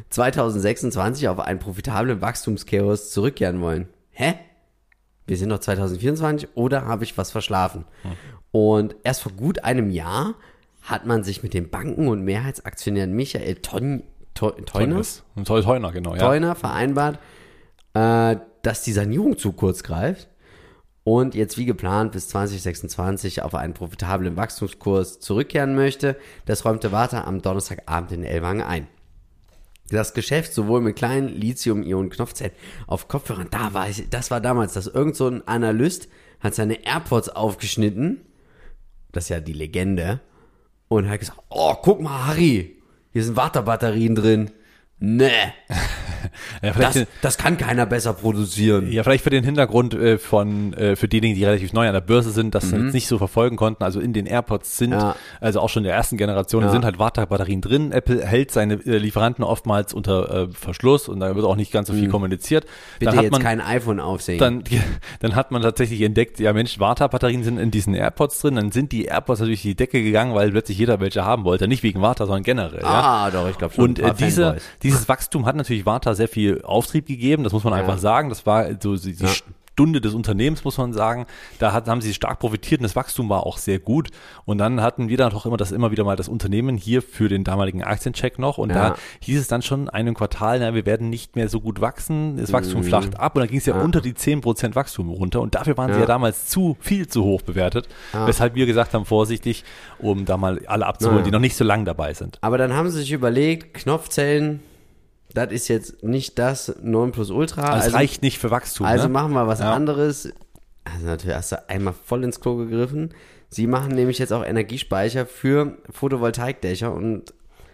2026 auf einen profitablen Wachstumskurs zurückkehren wollen. Hä? Wir sind noch 2024 oder habe ich was verschlafen? Und erst vor gut einem Jahr hat man sich mit dem Banken- und Mehrheitsaktionär Michael Theuner Genau, ja. Theuner vereinbart, dass die Sanierung zu kurz greift und jetzt wie geplant bis 2026 auf einen profitablen Wachstumskurs zurückkehren möchte. Das räumte Warta am Donnerstagabend in Ellwangen ein. Das Geschäft sowohl mit kleinen Lithium-Ionen-Knopfzellen auf Kopfhörern, das war damals, dass irgend so ein Analyst hat seine AirPods aufgeschnitten, das ist ja die Legende, und hat gesagt, oh, guck mal, Harry, hier sind Warta-Batterien drin. Nee, Ja, das kann keiner besser produzieren. Ja, vielleicht für den Hintergrund für diejenigen, die relativ neu an der Börse sind, das jetzt nicht so verfolgen konnten. Also in den AirPods sind, also auch schon der ersten Generation, sind halt Warta-Batterien drin. Apple hält seine Lieferanten oftmals unter Verschluss und da wird auch nicht ganz so viel kommuniziert. Bitte dann hat jetzt man, kein iPhone aufsehen. dann hat man tatsächlich entdeckt, ja Mensch, Warta-Batterien sind in diesen AirPods drin. Dann sind die AirPods natürlich die Decke gegangen, weil plötzlich jeder welche haben wollte. Nicht wegen Warta, sondern generell. Doch, ich glaube schon. Und dieses Wachstum hat natürlich Warta sehr viel Auftrieb gegeben, das muss man einfach sagen. Das war so die Stunde des Unternehmens, muss man sagen. Da haben sie stark profitiert und das Wachstum war auch sehr gut. Und dann hatten wir dann doch immer wieder mal das Unternehmen hier für den damaligen Aktiencheck noch. Und da hieß es dann schon einem Quartal, wir werden nicht mehr so gut wachsen, das Wachstum flacht ab. Und dann ging es ja unter die 10% Wachstum runter. Und dafür waren sie ja damals viel zu hoch bewertet. Weshalb wir gesagt haben, vorsichtig, um da mal alle abzuholen, die noch nicht so lang dabei sind. Aber dann haben sie sich überlegt, Knopfzellen, das ist jetzt nicht das Nonplusultra. Also reicht nicht für Wachstum. Also ne? machen wir was anderes. Also natürlich hast du einmal voll ins Klo gegriffen. Sie machen nämlich jetzt auch Energiespeicher für Photovoltaikdächer und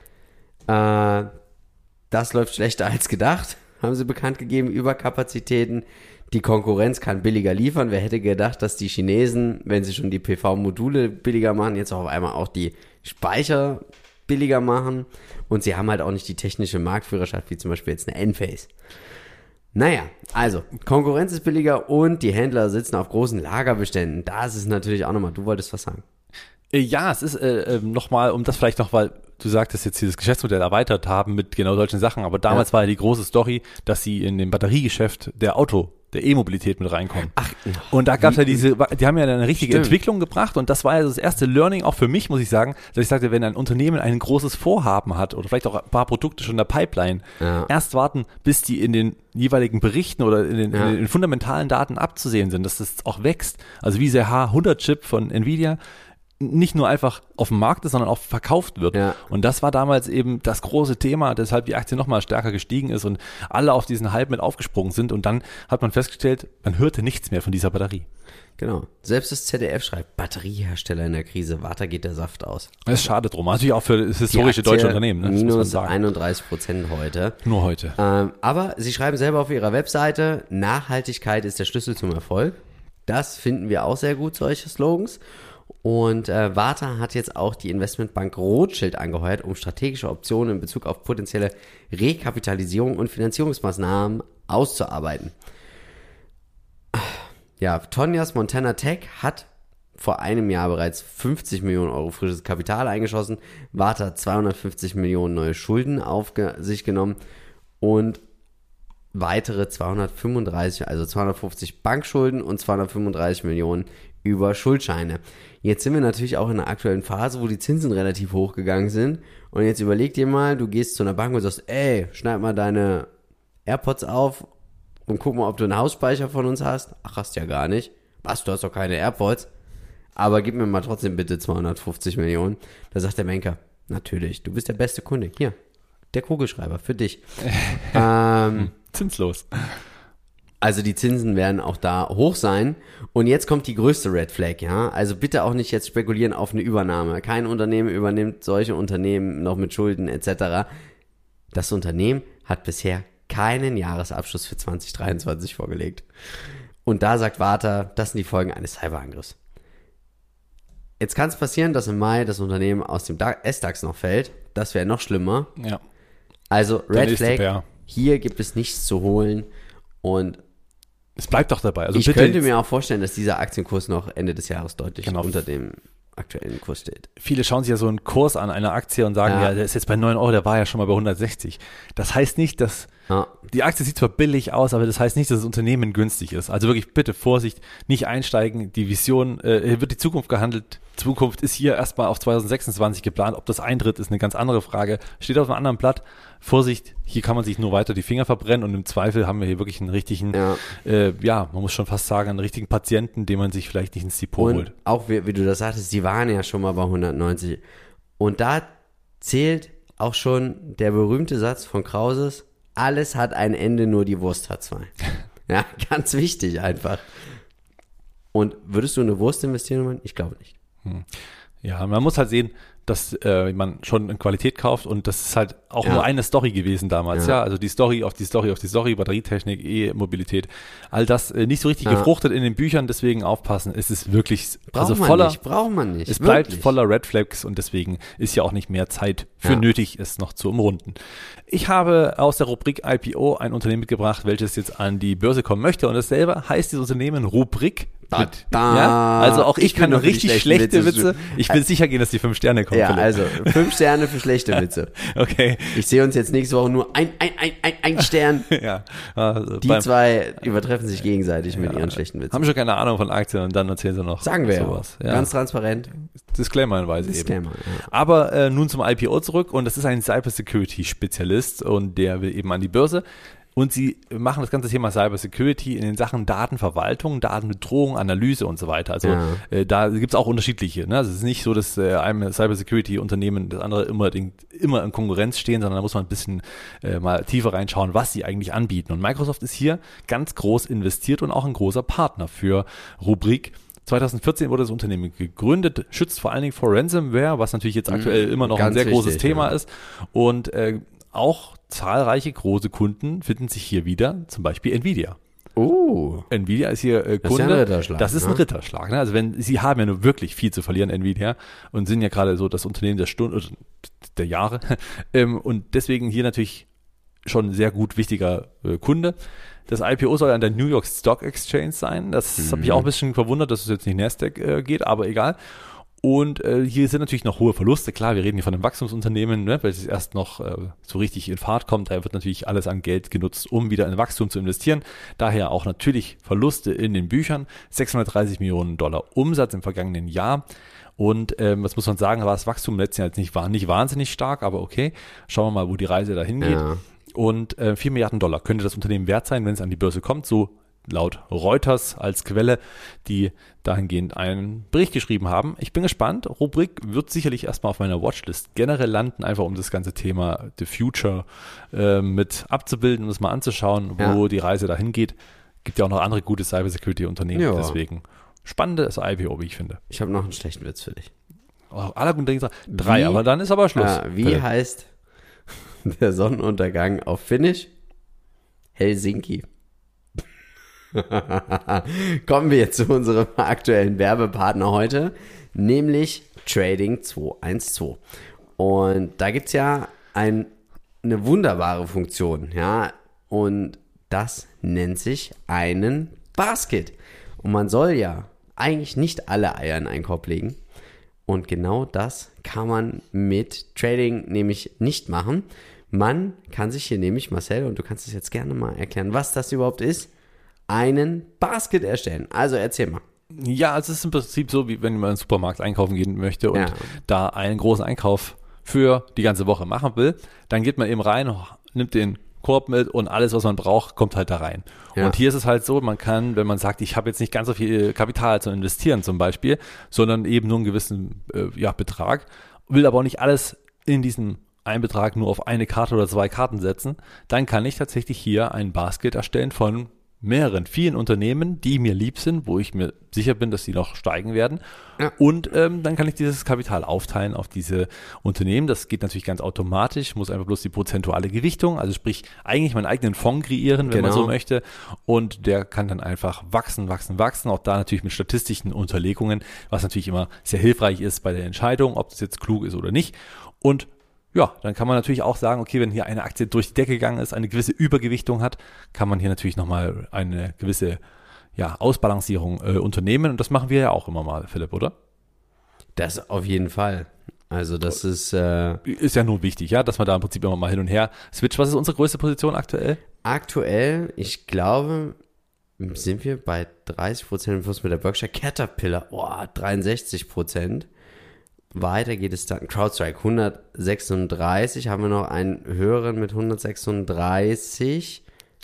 das läuft schlechter als gedacht, haben sie bekannt gegeben, Überkapazitäten. Die Konkurrenz kann billiger liefern. Wer hätte gedacht, dass die Chinesen, wenn sie schon die PV-Module billiger machen, jetzt auch auf einmal auch die Speicher billiger machen. Und sie haben halt auch nicht die technische Marktführerschaft, wie zum Beispiel jetzt eine Enphase. Naja, also, Konkurrenz ist billiger und die Händler sitzen auf großen Lagerbeständen. Das ist natürlich auch nochmal, du wolltest was sagen. Ja, es ist nochmal, um das vielleicht noch, weil du sagtest jetzt dieses Geschäftsmodell erweitert haben mit genau solchen Sachen, aber damals war ja die große Story, dass sie in dem Batteriegeschäft der E-Mobilität mit reinkommen. Und da gab es ja die haben ja eine richtige Entwicklung gebracht und das war ja das erste Learning auch für mich, muss ich sagen, dass ich sagte, wenn ein Unternehmen ein großes Vorhaben hat oder vielleicht auch ein paar Produkte schon in der Pipeline, erst warten, bis die in den jeweiligen Berichten oder in den fundamentalen Daten abzusehen sind, dass das auch wächst. Also wie der H100-Chip von Nvidia nicht nur einfach auf dem Markt ist, sondern auch verkauft wird. Ja. Und das war damals eben das große Thema, deshalb die Aktie nochmal stärker gestiegen ist und alle auf diesen Hype mit aufgesprungen sind. Und dann hat man festgestellt, man hörte nichts mehr von dieser Batterie. Genau. Selbst das ZDF schreibt, Batteriehersteller in der Krise, Warta geht der Saft aus. Das ist schade drum. Natürlich auch für das historische deutsche Unternehmen. Ne? Minus 31% heute. Nur heute. Aber sie schreiben selber auf ihrer Webseite, Nachhaltigkeit ist der Schlüssel zum Erfolg. Das finden wir auch sehr gut, solche Slogans. Und Warta hat jetzt auch die Investmentbank Rothschild angeheuert, um strategische Optionen in Bezug auf potenzielle Rekapitalisierung und Finanzierungsmaßnahmen auszuarbeiten. Ja, Tonjas Montana Tech hat vor einem Jahr bereits 50 Millionen Euro frisches Kapital eingeschossen. Warta hat 250 Millionen neue Schulden auf sich genommen und weitere 250 Bankschulden und 235 Millionen über Schuldscheine. Jetzt sind wir natürlich auch in einer aktuellen Phase, wo die Zinsen relativ hoch gegangen sind. Und jetzt überleg dir mal, du gehst zu einer Bank und sagst, ey, schneid mal deine AirPods auf und guck mal, ob du einen Hausspeicher von uns hast. Ach, hast ja gar nicht. Was, du hast doch keine AirPods? aber gib mir mal trotzdem bitte 250 Millionen. Da sagt der Banker, natürlich, du bist der beste Kunde. Hier, der Kugelschreiber für dich. Zinslos. Also die Zinsen werden auch da hoch sein. Und jetzt kommt die größte Red Flag, ja. Also bitte auch nicht jetzt spekulieren auf eine Übernahme. Kein Unternehmen übernimmt solche Unternehmen noch mit Schulden etc. Das Unternehmen hat bisher keinen Jahresabschluss für 2023 vorgelegt. Und da sagt Warta, das sind die Folgen eines Cyberangriffs. Jetzt kann es passieren, dass im Mai das Unternehmen aus dem S-DAX noch fällt. Das wäre noch schlimmer. Ja. Also Red Flag, Bär. hier gibt es nichts zu holen. Und Es bleibt doch dabei. Also ich könnte mir auch vorstellen, dass dieser Aktienkurs noch Ende des Jahres deutlich unter dem aktuellen Kurs steht. Viele schauen sich ja so einen Kurs an einer Aktie und sagen, ja, der ist jetzt bei 9 Euro, der war ja schon mal bei 160. Das heißt nicht, dass die Aktie sieht zwar billig aus, aber das heißt nicht, dass das Unternehmen günstig ist. Also wirklich bitte Vorsicht, nicht einsteigen. Die Vision, wird die Zukunft gehandelt. Zukunft ist hier erstmal auf 2026 geplant. Ob das eintritt, ist eine ganz andere Frage. Steht auf einem anderen Blatt. Vorsicht, hier kann man sich nur weiter die Finger verbrennen und im Zweifel haben wir hier wirklich einen richtigen, man muss schon fast sagen, einen richtigen Patienten, den man sich vielleicht nicht ins Depot holt. Und auch, wie du das sagtest, die waren ja schon mal bei 190. Und da zählt auch schon der berühmte Satz von Krauses, alles hat ein Ende, nur die Wurst hat zwei. Ja, ganz wichtig einfach. Und würdest du in eine Wurst investieren? Ich glaube nicht. Ja, man muss halt sehen, dass man schon in Qualität kauft und das ist halt auch nur eine Story gewesen damals, also die Story auf die Story auf die Story, Batterietechnik, E-Mobilität, all das nicht so richtig gefruchtet in den Büchern, deswegen aufpassen, es ist wirklich braucht man nicht. Es bleibt voller Red Flags und deswegen ist ja auch nicht mehr Zeit für nötig, es noch zu umrunden. Ich habe aus der Rubrik IPO ein Unternehmen mitgebracht, welches jetzt an die Börse kommen möchte und das selber heißt dieses Unternehmen Rubrik. Ja, also auch ich kann nur richtig schlechte Witze. Ich will sicher gehen, dass die 5 Sterne kommen. Ja, also 5 Sterne für schlechte Witze. Okay. Ich sehe uns jetzt nächste Woche nur ein Stern. Ja. Also die zwei übertreffen sich gegenseitig mit ihren schlechten Witzen. Haben schon keine Ahnung von Aktien und dann erzählen sie noch. Sagen wir sowas. Ja. Ganz transparent. Disclaimer-Weise eben. Ja. Aber nun zum IPO zurück und das ist ein Cybersecurity-Spezialist und der will eben an die Börse. Und sie machen das ganze Thema Cybersecurity in den Sachen Datenverwaltung, Datenbedrohung, Analyse und so weiter. Also da gibt es auch unterschiedliche. Ne? Also es ist nicht so, dass einem Cybersecurity-Unternehmen das andere immer in Konkurrenz stehen, sondern da muss man ein bisschen mal tiefer reinschauen, was sie eigentlich anbieten. Und Microsoft ist hier ganz groß investiert und auch ein großer Partner für Rubrik. 2014 wurde das Unternehmen gegründet, schützt vor allen Dingen vor Ransomware, was natürlich jetzt aktuell immer noch ein sehr großes Thema ist. Und auch zahlreiche große Kunden finden sich hier wieder, zum Beispiel Nvidia. Nvidia ist hier Kunde. Das ist ein Ritterschlag. Ne? Also sie haben ja nur wirklich viel zu verlieren, Nvidia, und sind ja gerade so das Unternehmen der Stunde, der Jahre. Und deswegen hier natürlich schon ein sehr gut wichtiger Kunde. Das IPO soll an der New York Stock Exchange sein. Das hat mich auch ein bisschen verwundert, dass es jetzt nicht Nasdaq geht, aber egal. Und hier sind natürlich noch hohe Verluste. Klar, wir reden hier von einem Wachstumsunternehmen, ne, weil es erst noch so richtig in Fahrt kommt. Da wird natürlich alles an Geld genutzt, um wieder in Wachstum zu investieren. Daher auch natürlich Verluste in den Büchern. $630 Millionen Umsatz im vergangenen Jahr. Und was muss man sagen, war das Wachstum im letzten Jahr jetzt nicht wahnsinnig stark, aber okay. Schauen wir mal, wo die Reise dahin geht. Ja. Und $4 Milliarden könnte das Unternehmen wert sein, wenn es an die Börse kommt. So laut Reuters als Quelle, die dahingehend einen Bericht geschrieben haben. Ich bin gespannt. Rubrik wird sicherlich erstmal auf meiner Watchlist generell landen, einfach um das ganze Thema The Future mit abzubilden und es mal anzuschauen, wo die Reise dahin geht. Gibt ja auch noch andere gute Cybersecurity-Unternehmen, deswegen spannendes IPO, wie ich finde. Ich habe noch einen schlechten Witz für dich. Aller guten Dinge 3, aber dann ist aber Schluss. Wie heißt der Sonnenuntergang auf Finnisch? Helsinki. Kommen wir jetzt zu unserem aktuellen Werbepartner heute, nämlich Trading 212. Und da gibt es ja eine wunderbare Funktion, ja, und das nennt sich einen Basket. Und man soll ja eigentlich nicht alle Eier in einen Korb legen. Und genau das kann man mit Trading nämlich nicht machen. Man kann sich hier nämlich, Marcel, und du kannst es jetzt gerne mal erklären, was das überhaupt ist, einen Basket erstellen. Also erzähl mal. Ja, also es ist im Prinzip so, wie wenn man in den Supermarkt einkaufen gehen möchte und da einen großen Einkauf für die ganze Woche machen will. Dann geht man eben rein, nimmt den Korb mit und alles, was man braucht, kommt halt da rein. Ja. Und hier ist es halt so, man kann, wenn man sagt, ich habe jetzt nicht ganz so viel Kapital zu investieren zum Beispiel, sondern eben nur einen gewissen Betrag, will aber auch nicht alles in diesen einen Betrag nur auf eine Karte oder 2 Karten setzen, dann kann ich tatsächlich hier ein Basket erstellen von vielen Unternehmen, die mir lieb sind, wo ich mir sicher bin, dass sie noch steigen werden. Ja. Und dann kann ich dieses Kapital aufteilen auf diese Unternehmen. Das geht natürlich ganz automatisch, muss einfach bloß die prozentuale Gewichtung, also sprich eigentlich meinen eigenen Fonds kreieren, wenn man so möchte. Und der kann dann einfach wachsen. Auch da natürlich mit statistischen Unterlegungen, was natürlich immer sehr hilfreich ist bei der Entscheidung, ob das jetzt klug ist oder nicht. Und ja, dann kann man natürlich auch sagen, okay, wenn hier eine Aktie durch die Decke gegangen ist, eine gewisse Übergewichtung hat, kann man hier natürlich nochmal eine gewisse Ausbalancierung unternehmen. Und das machen wir ja auch immer mal, Philipp, oder? Das auf jeden Fall. Also das ist ja nur wichtig, ja, dass man da im Prinzip immer mal hin und her switcht. Was ist unsere größte Position aktuell? Aktuell, ich glaube, sind wir bei 30% im Plus mit der Berkshire Caterpillar. 63%. Weiter geht es dann. CrowdStrike 136. Haben wir noch einen höheren mit 136.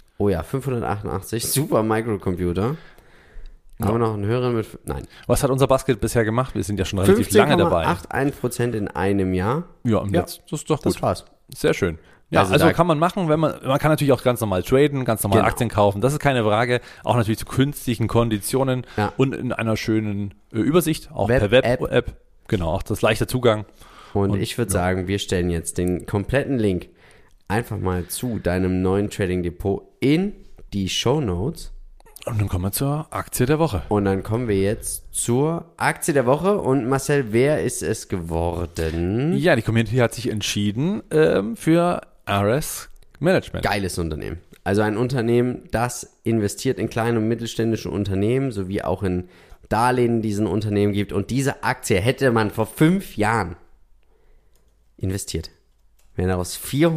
588. Super Microcomputer. Ja. Haben wir noch einen höheren mit. Nein. Was hat unser Basket bisher gemacht? Wir sind ja schon relativ lange dabei. 15,81% in einem Jahr. Ja, und jetzt, das ist doch gut. Das war's. Sehr schön. Ja, also kann man machen, wenn man kann natürlich auch ganz normal traden, ganz normal Aktien kaufen, das ist keine Frage, auch natürlich zu günstigen Konditionen und in einer schönen Übersicht, auch per Web-App. Genau, auch das leichte Zugang. Und ich würde sagen, wir stellen jetzt den kompletten Link einfach mal zu deinem neuen Trading Depot in die Shownotes. Und dann kommen wir zur Aktie der Woche. Und dann kommen wir jetzt zur Aktie der Woche. Und Marcel, wer ist es geworden? Ja, die Community hat sich entschieden für RS Management. Geiles Unternehmen. Also ein Unternehmen, das investiert in kleine und mittelständische Unternehmen, sowie auch in Darlehen diesen Unternehmen gibt. Und diese Aktie hätte man vor 5 Jahren investiert. Wären daraus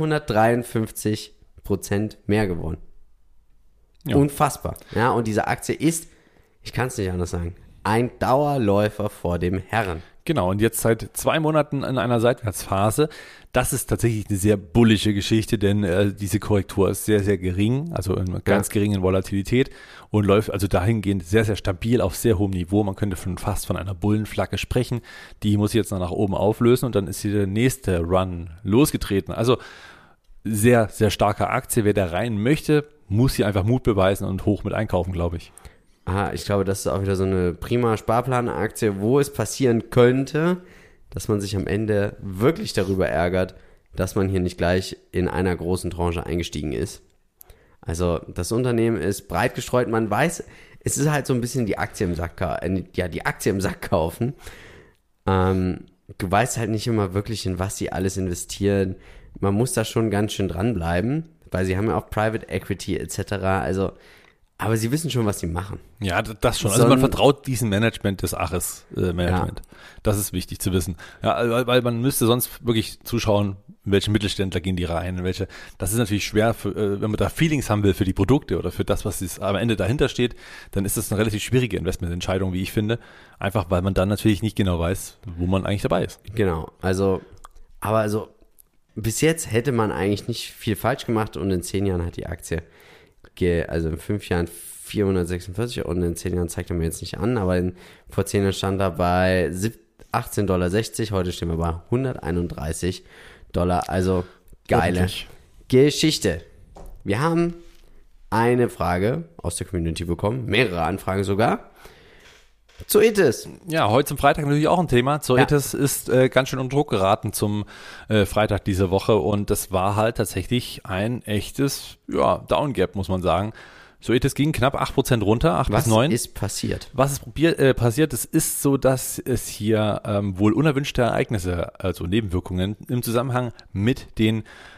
453% mehr geworden. Ja. Unfassbar. Ja, und diese Aktie ist, ich kann es nicht anders sagen, ein Dauerläufer vor dem Herren. Genau, und jetzt seit 2 Monaten in einer Seitwärtsphase. Das ist tatsächlich eine sehr bullische Geschichte, denn diese Korrektur ist sehr, sehr gering, also in ganz geringen Volatilität und läuft also dahingehend sehr, sehr stabil auf sehr hohem Niveau. Man könnte fast von einer Bullenflagge sprechen. Die muss jetzt noch nach oben auflösen und dann ist hier der nächste Run losgetreten. Also sehr, sehr starke Aktie. Wer da rein möchte, muss hier einfach Mut beweisen und hoch mit einkaufen, glaube ich. Ich glaube, das ist auch wieder so eine prima Sparplanaktie, wo es passieren könnte, dass man sich am Ende wirklich darüber ärgert, dass man hier nicht gleich in einer großen Tranche eingestiegen ist. Also das Unternehmen ist breit gestreut. Man weiß, es ist halt so ein bisschen die Aktie im Sack, die Aktie im Sack kaufen. Du weißt halt nicht immer wirklich, in was sie alles investieren. Man muss da schon ganz schön dranbleiben, weil sie haben ja auch Private Equity etc. Also aber sie wissen schon, was sie machen. Ja, das schon. Also man vertraut diesem Management des Ares Management. Ja. Das ist wichtig zu wissen. Ja, weil man müsste sonst wirklich zuschauen, in welche Mittelständler gehen die rein, das ist natürlich schwer, wenn man da Feelings haben will für die Produkte oder für das, was am Ende dahinter steht, dann ist das eine relativ schwierige Investmententscheidung, wie ich finde. Einfach, weil man dann natürlich nicht genau weiß, wo man eigentlich dabei ist. Genau. Aber bis jetzt hätte man eigentlich nicht viel falsch gemacht und in 10 Jahren hat die Aktie also in 5 Jahren 446 und in 10 Jahren zeigt er mir jetzt nicht an, aber vor 10 Jahren stand er bei $18,60, heute stehen wir bei $131. Also geile Geschichte. Wir haben eine Frage aus der Community bekommen, mehrere Anfragen sogar. Zoetis. Ja, heute zum Freitag natürlich auch ein Thema. Zoetis ist ganz schön unter Druck geraten zum Freitag diese Woche und das war halt tatsächlich ein echtes Downgap, muss man sagen. Zoetis ging knapp 8% runter, 8 bis 9. Was ist passiert? Was ist passiert? Es ist so, dass es hier wohl unerwünschte Ereignisse, also Nebenwirkungen im Zusammenhang mit den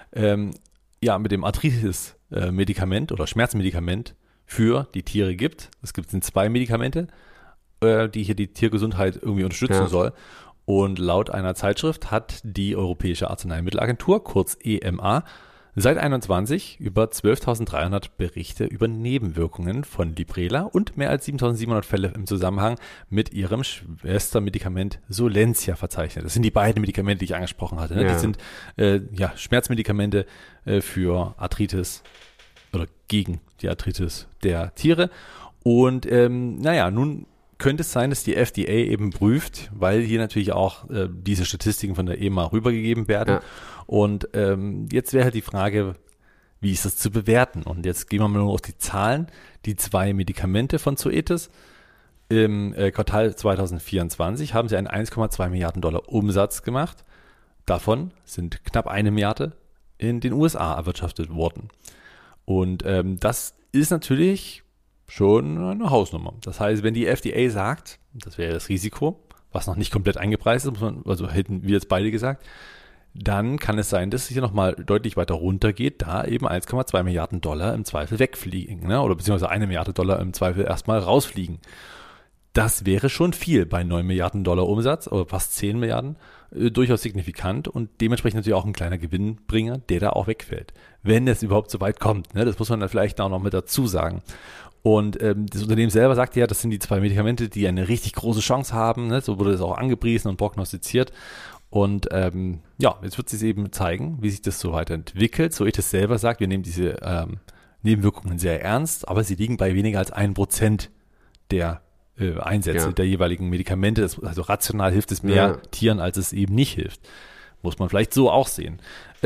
mit dem Arthritis-Medikament oder Schmerzmedikament für die Tiere gibt. Sind 2 Medikamente, die hier die Tiergesundheit irgendwie unterstützen soll. Und laut einer Zeitschrift hat die Europäische Arzneimittelagentur, kurz EMA, Seit 21 über 12.300 Berichte über Nebenwirkungen von Librela und mehr als 7.700 Fälle im Zusammenhang mit ihrem Schwestermedikament Solensia verzeichnet. Das sind die beiden Medikamente, die ich angesprochen hatte. Ne? Ja. Die sind Schmerzmedikamente für Arthritis oder gegen die Arthritis der Tiere. Und nun könnte es sein, dass die FDA eben prüft, weil hier natürlich auch diese Statistiken von der EMA rübergegeben werden. Ja. Und jetzt wäre halt die Frage, wie ist das zu bewerten? Und jetzt gehen wir mal nur auf die Zahlen. Die 2 Medikamente von Zoetis im Quartal 2024 haben sie einen 1,2 Milliarden Dollar Umsatz gemacht. Davon sind knapp 1 Milliarde in den USA erwirtschaftet worden. Und das ist natürlich schon eine Hausnummer. Das heißt, wenn die FDA sagt, das wäre das Risiko, was noch nicht komplett eingepreist ist, also hätten wir jetzt beide gesagt, dann kann es sein, dass es hier nochmal deutlich weiter runtergeht, da eben 1,2 Milliarden Dollar im Zweifel wegfliegen, ne? Oder beziehungsweise 1 Milliarde Dollar im Zweifel erstmal rausfliegen. Das wäre schon viel bei 9 Milliarden Dollar Umsatz, oder fast 10 Milliarden, durchaus signifikant und dementsprechend natürlich auch ein kleiner Gewinnbringer, der da auch wegfällt. Wenn es überhaupt so weit kommt, ne? Das muss man dann vielleicht auch noch mit dazu sagen. Und das Unternehmen selber sagt ja, das sind die 2 Medikamente, die eine richtig große Chance haben. Ne? So wurde das auch angepriesen und prognostiziert. Und jetzt wird sich eben zeigen, wie sich das so weiterentwickelt. Zoetis selber sagt, wir nehmen diese Nebenwirkungen sehr ernst, aber sie liegen bei weniger als 1% der Einsätze der jeweiligen Medikamente. Also rational hilft es mehr Tieren, als es eben nicht hilft. Muss man vielleicht so auch sehen.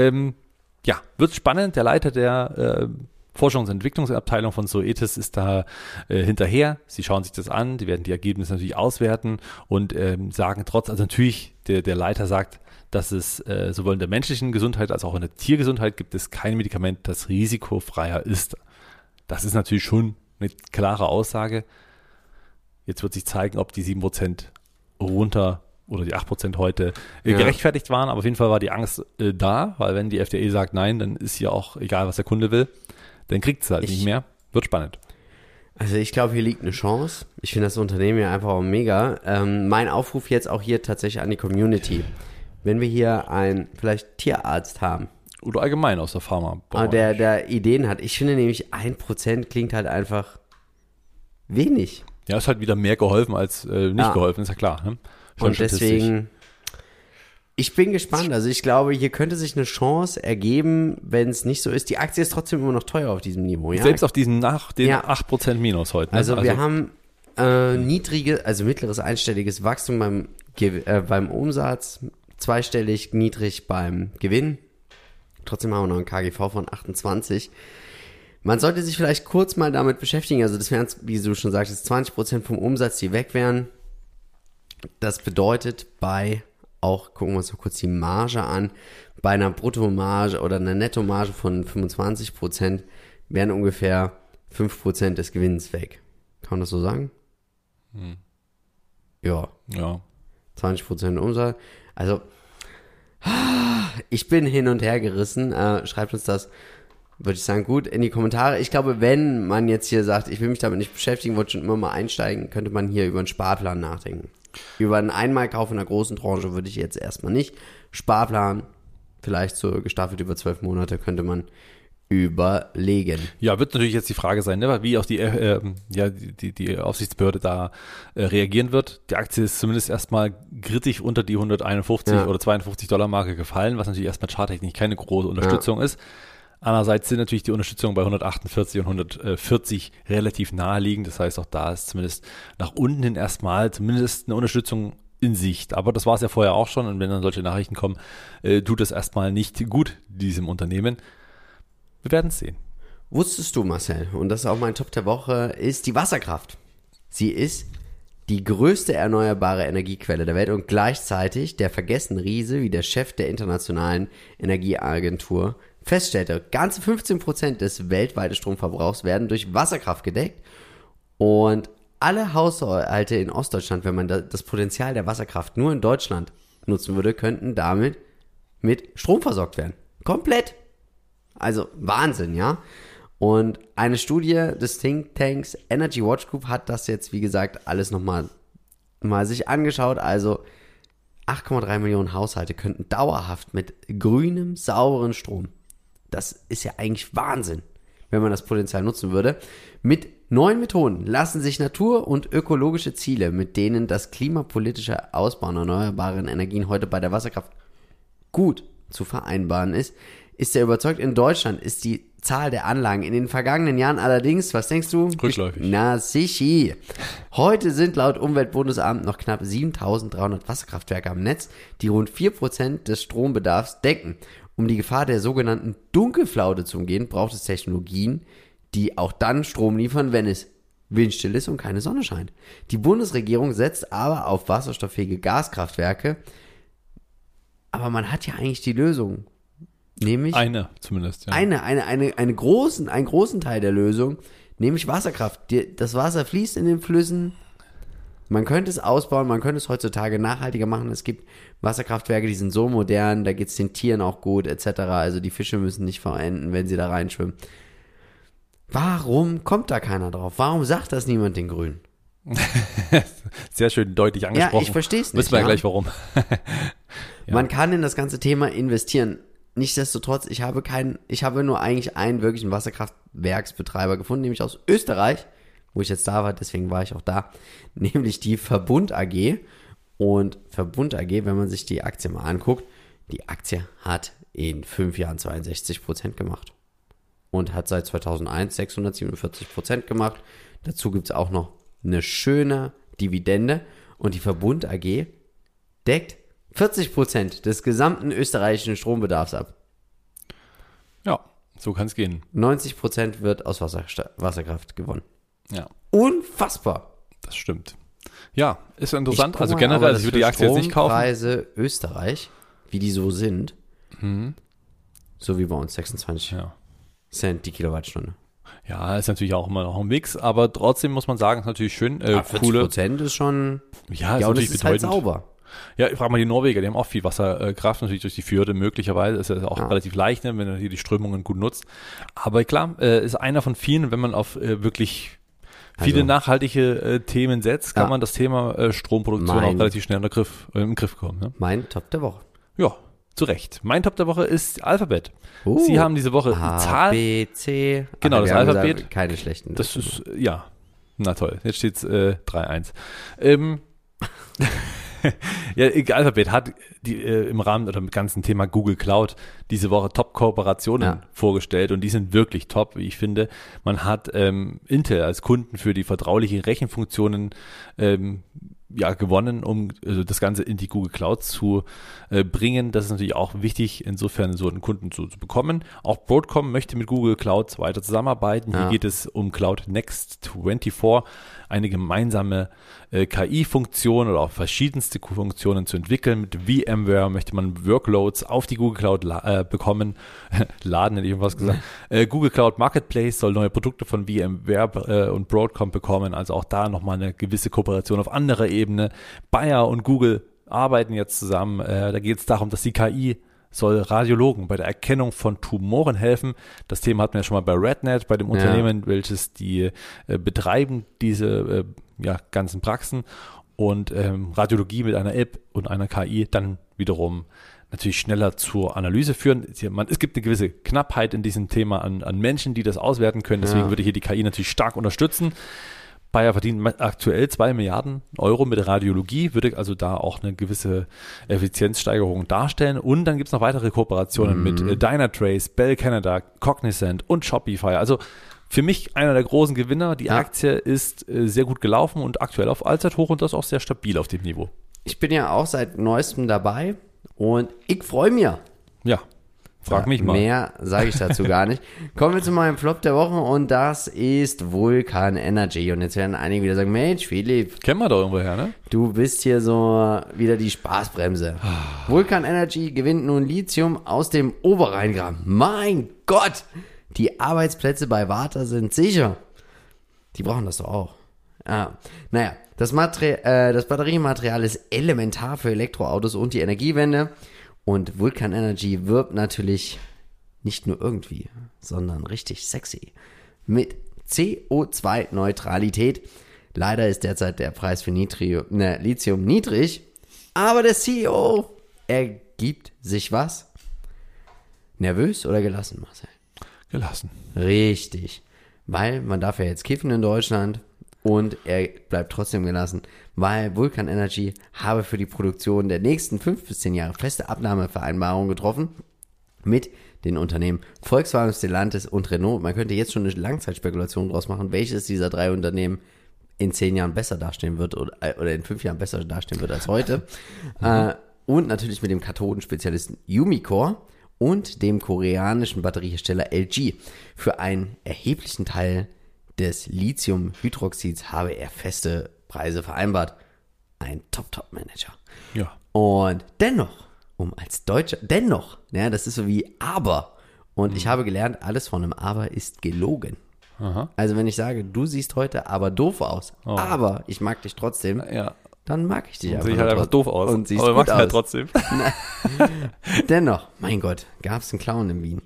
Wird spannend. Der Leiter der Forschungs- und Entwicklungsabteilung von Zoetis ist da hinterher. Sie schauen sich das an, die werden die Ergebnisse natürlich auswerten und sagen also natürlich, der Leiter sagt, dass es sowohl in der menschlichen Gesundheit als auch in der Tiergesundheit gibt es kein Medikament, das risikofreier ist. Das ist natürlich schon eine klare Aussage. Jetzt wird sich zeigen, ob die 7% runter oder die 8% heute gerechtfertigt waren. Aber auf jeden Fall war die Angst da, weil wenn die FDA sagt nein, dann ist hier auch egal, was der Kunde will. Dann kriegt es halt nicht mehr. Wird spannend. Also ich glaube, hier liegt eine Chance. Ich finde das Unternehmen ja einfach auch mega. Mein Aufruf jetzt auch hier tatsächlich an die Community. Wenn wir hier einen vielleicht Tierarzt haben. Oder allgemein aus der Pharma. Der Ideen hat. Ich finde nämlich 1% klingt halt einfach wenig. Ja, ist halt wieder mehr geholfen als nicht geholfen, ist ja klar. Ne? Und deswegen, ich bin gespannt. Also ich glaube, hier könnte sich eine Chance ergeben, wenn es nicht so ist. Die Aktie ist trotzdem immer noch teuer auf diesem Niveau. Ja? Selbst auf diesen nach den 8% Minus heute. Ne? Also wir haben mittleres einstelliges Wachstum beim Umsatz, zweistellig niedrig beim Gewinn. Trotzdem haben wir noch ein KGV von 28. Man sollte sich vielleicht kurz mal damit beschäftigen. Also das wären, wie du schon sagtest, 20% vom Umsatz, die weg wären. Das bedeutet gucken wir uns mal kurz die Marge an, bei einer Bruttomarge oder einer Nettomarge von 25% wären ungefähr 5% des Gewinns weg. Kann man das so sagen? Ja. 20% Umsatz. Also, ich bin hin und her gerissen. Schreibt uns das, würde ich sagen, gut in die Kommentare. Ich glaube, wenn man jetzt hier sagt, ich will mich damit nicht beschäftigen, wollte schon immer mal einsteigen, könnte man hier über einen Sparplan nachdenken. Über einen Einmalkauf in einer großen Tranche würde ich jetzt erstmal nicht. Sparplan, vielleicht so gestaffelt über 12 Monate, könnte man überlegen. Ja, wird natürlich jetzt die Frage sein, ne, wie auch die Aufsichtsbehörde da reagieren wird. Die Aktie ist zumindest erstmal grittig unter die 151 oder 52 Dollar Marke gefallen, was natürlich erstmal charttechnisch keine große Unterstützung ist. Andererseits sind natürlich die Unterstützungen bei 148 und 140 relativ naheliegend. Das heißt, auch da ist zumindest nach unten hin erstmal zumindest eine Unterstützung in Sicht. Aber das war es ja vorher auch schon. Und wenn dann solche Nachrichten kommen, tut das erstmal nicht gut diesem Unternehmen. Wir werden es sehen. Wusstest du, Marcel, und das ist auch mein Top der Woche, ist die Wasserkraft. Sie ist die größte erneuerbare Energiequelle der Welt und gleichzeitig der vergessene Riese, wie der Chef der Internationalen Energieagentur feststellte, ganze 15% des weltweiten Stromverbrauchs werden durch Wasserkraft gedeckt und alle Haushalte in Ostdeutschland, wenn man das Potenzial der Wasserkraft nur in Deutschland nutzen würde, könnten damit mit Strom versorgt werden. Komplett. Also Wahnsinn, ja. Und eine Studie des Thinktanks Energy Watch Group hat das jetzt, wie gesagt, alles nochmal sich angeschaut. Also 8,3 Millionen Haushalte könnten dauerhaft mit grünem, sauberen Strom Das ist ja eigentlich Wahnsinn, wenn man das Potenzial nutzen würde. Mit neuen Methoden lassen sich Natur- und ökologische Ziele, mit denen das klimapolitische Ausbauen erneuerbaren Energien heute bei der Wasserkraft gut zu vereinbaren ist er überzeugt, in Deutschland ist die Zahl der Anlagen in den vergangenen Jahren allerdings, was denkst du? Rückläufig. Na sicher. Heute sind laut Umweltbundesamt noch knapp 7.300 Wasserkraftwerke am Netz, die rund 4% des Strombedarfs decken. Um die Gefahr der sogenannten Dunkelflaute zu umgehen, braucht es Technologien, die auch dann Strom liefern, wenn es windstill ist und keine Sonne scheint. Die Bundesregierung setzt aber auf wasserstofffähige Gaskraftwerke, aber man hat ja eigentlich die Lösung. Nämlich eine zumindest, ja. einen großen Teil der Lösung, nämlich Wasserkraft. Das Wasser fließt in den Flüssen. Man könnte es ausbauen, man könnte es heutzutage nachhaltiger machen. Es gibt Wasserkraftwerke, die sind so modern, da geht es den Tieren auch gut, etc. Also die Fische müssen nicht verenden, wenn sie da reinschwimmen. Warum kommt da keiner drauf? Warum sagt das niemand den Grünen? Sehr schön deutlich angesprochen. Ja, ich verstehe es nicht. Wissen wir ja gleich warum. Ja. Man kann in das ganze Thema investieren. Nichtsdestotrotz, ich habe nur eigentlich einen wirklichen Wasserkraftwerksbetreiber gefunden, nämlich aus Österreich, wo ich jetzt da war, deswegen war ich auch da, nämlich die Verbund AG. Und Verbund AG, wenn man sich die Aktie mal anguckt, die Aktie hat in 5 Jahren 62% gemacht und hat seit 2001 647% gemacht. Dazu gibt es auch noch eine schöne Dividende und die Verbund AG deckt 40% des gesamten österreichischen Strombedarfs ab. Ja, so kann es gehen. 90% wird aus Wasserkraft gewonnen. Ja. Unfassbar. Das stimmt. Ja, ist interessant. Also generell, ich würde die Aktie jetzt nicht kaufen. Preise Österreich, wie die so sind, so wie bei uns 26 Cent die Kilowattstunde. Ja, ist natürlich auch immer noch ein Mix, aber trotzdem muss man sagen, ist natürlich schön. 40% ist schon, ja, ist natürlich ist bedeutend. halt sauber. Ja, ich frage mal die Norweger, die haben auch viel Wasserkraft, natürlich durch die Fjorde möglicherweise, ist ja auch relativ leicht, ne, wenn du hier die Strömungen gut nutzt. Aber klar, ist einer von vielen, wenn man auf wirklich viele nachhaltige Themen setzt, kann man das Thema Stromproduktion auch relativ schnell im Griff kommen. Ne? Mein Top der Woche. Ja, zu Recht. Mein Top der Woche ist Alphabet. Sie haben diese Woche die Zahl. A, B, C. Genau, das Alphabet. Gesagt, keine schlechten. Das ist, ja, na toll. Jetzt steht es 3-1. Ja, Alphabet hat im Rahmen oder mit dem ganzen Thema Google Cloud diese Woche Top-Kooperationen vorgestellt und die sind wirklich top, wie ich finde. Man hat Intel als Kunden für die vertrauliche Rechenfunktionen gewonnen, um das Ganze in die Google Cloud zu bringen. Das ist natürlich auch wichtig, insofern so einen Kunden zu bekommen. Auch Broadcom möchte mit Google Cloud weiter zusammenarbeiten. Hier geht es um Cloud Next 24, eine gemeinsame KI-Funktion oder auch verschiedenste Funktionen zu entwickeln. Mit VMware möchte man Workloads auf die Google Cloud bekommen. Laden, hätte ich irgendwas gesagt. Google Cloud Marketplace soll neue Produkte von VMware und Broadcom bekommen. Also auch da nochmal eine gewisse Kooperation auf anderer Ebene. Bayer und Google arbeiten jetzt zusammen. Da geht es darum, dass die KI soll Radiologen bei der Erkennung von Tumoren helfen. Das Thema hatten wir ja schon mal bei RadNet, bei dem Unternehmen, welches die betreiben, diese ganzen Praxen. Und Radiologie mit einer App und einer KI dann wiederum natürlich schneller zur Analyse führen. Es gibt eine gewisse Knappheit in diesem Thema an Menschen, die das auswerten können. Deswegen würde hier die KI natürlich stark unterstützen. Bayer verdient aktuell 2 Milliarden Euro mit Radiologie, würde also da auch eine gewisse Effizienzsteigerung darstellen. Und dann gibt es noch weitere Kooperationen mit Dynatrace, Bell Canada, Cognizant und Shopify. Also für mich einer der großen Gewinner. Die Aktie ist sehr gut gelaufen und aktuell auf Allzeithoch und das auch sehr stabil auf dem Niveau. Ich bin ja auch seit neuestem dabei und ich freue mich. Ja. Frag mich mal. Mehr sage ich dazu gar nicht. Kommen wir zu meinem Flop der Woche und das ist Vulcan Energy. Und jetzt werden einige wieder sagen, Mensch, Philipp. Kennen wir doch irgendwo her, ne? Du bist hier so wieder die Spaßbremse. Vulcan Energy gewinnt nun Lithium aus dem Oberrheingraben. Mein Gott! Die Arbeitsplätze bei Varta sind sicher. Die brauchen das doch auch. Naja, das Batteriematerial ist elementar für Elektroautos und die Energiewende. Und Vulcan Energy wirbt natürlich nicht nur irgendwie, sondern richtig sexy mit CO2-Neutralität. Leider ist derzeit der Preis für Lithium niedrig, aber der CEO ergibt sich was. Nervös oder gelassen, Marcel? Gelassen. Richtig. Weil man darf ja jetzt kiffen in Deutschland und er bleibt trotzdem gelassen, weil Vulcan Energy habe für die Produktion der nächsten 5 bis 10 Jahre feste Abnahmevereinbarungen getroffen mit den Unternehmen Volkswagen, Stellantis und Renault. Man könnte jetzt schon eine Langzeitspekulation draus machen, welches dieser 3 Unternehmen in 10 Jahren besser dastehen wird oder in 5 Jahren besser dastehen wird als heute. Und natürlich mit dem Kathodenspezialisten Umicore und dem koreanischen Batteriehersteller LG. Für einen erheblichen Teil des Lithiumhydroxids habe er feste Preise vereinbart. Ein Top-Manager. Ja. Und dennoch, das ist so wie aber. Und ich habe gelernt, alles von einem Aber ist gelogen. Aha. Also wenn ich sage, du siehst heute aber doof aus, aber ich mag dich trotzdem, Ja. dann mag ich dich Sieht halt einfach doof aus. Und siehst aber gut magst aus. halt trotzdem. Dennoch, mein Gott, gab es einen Clown in Wien.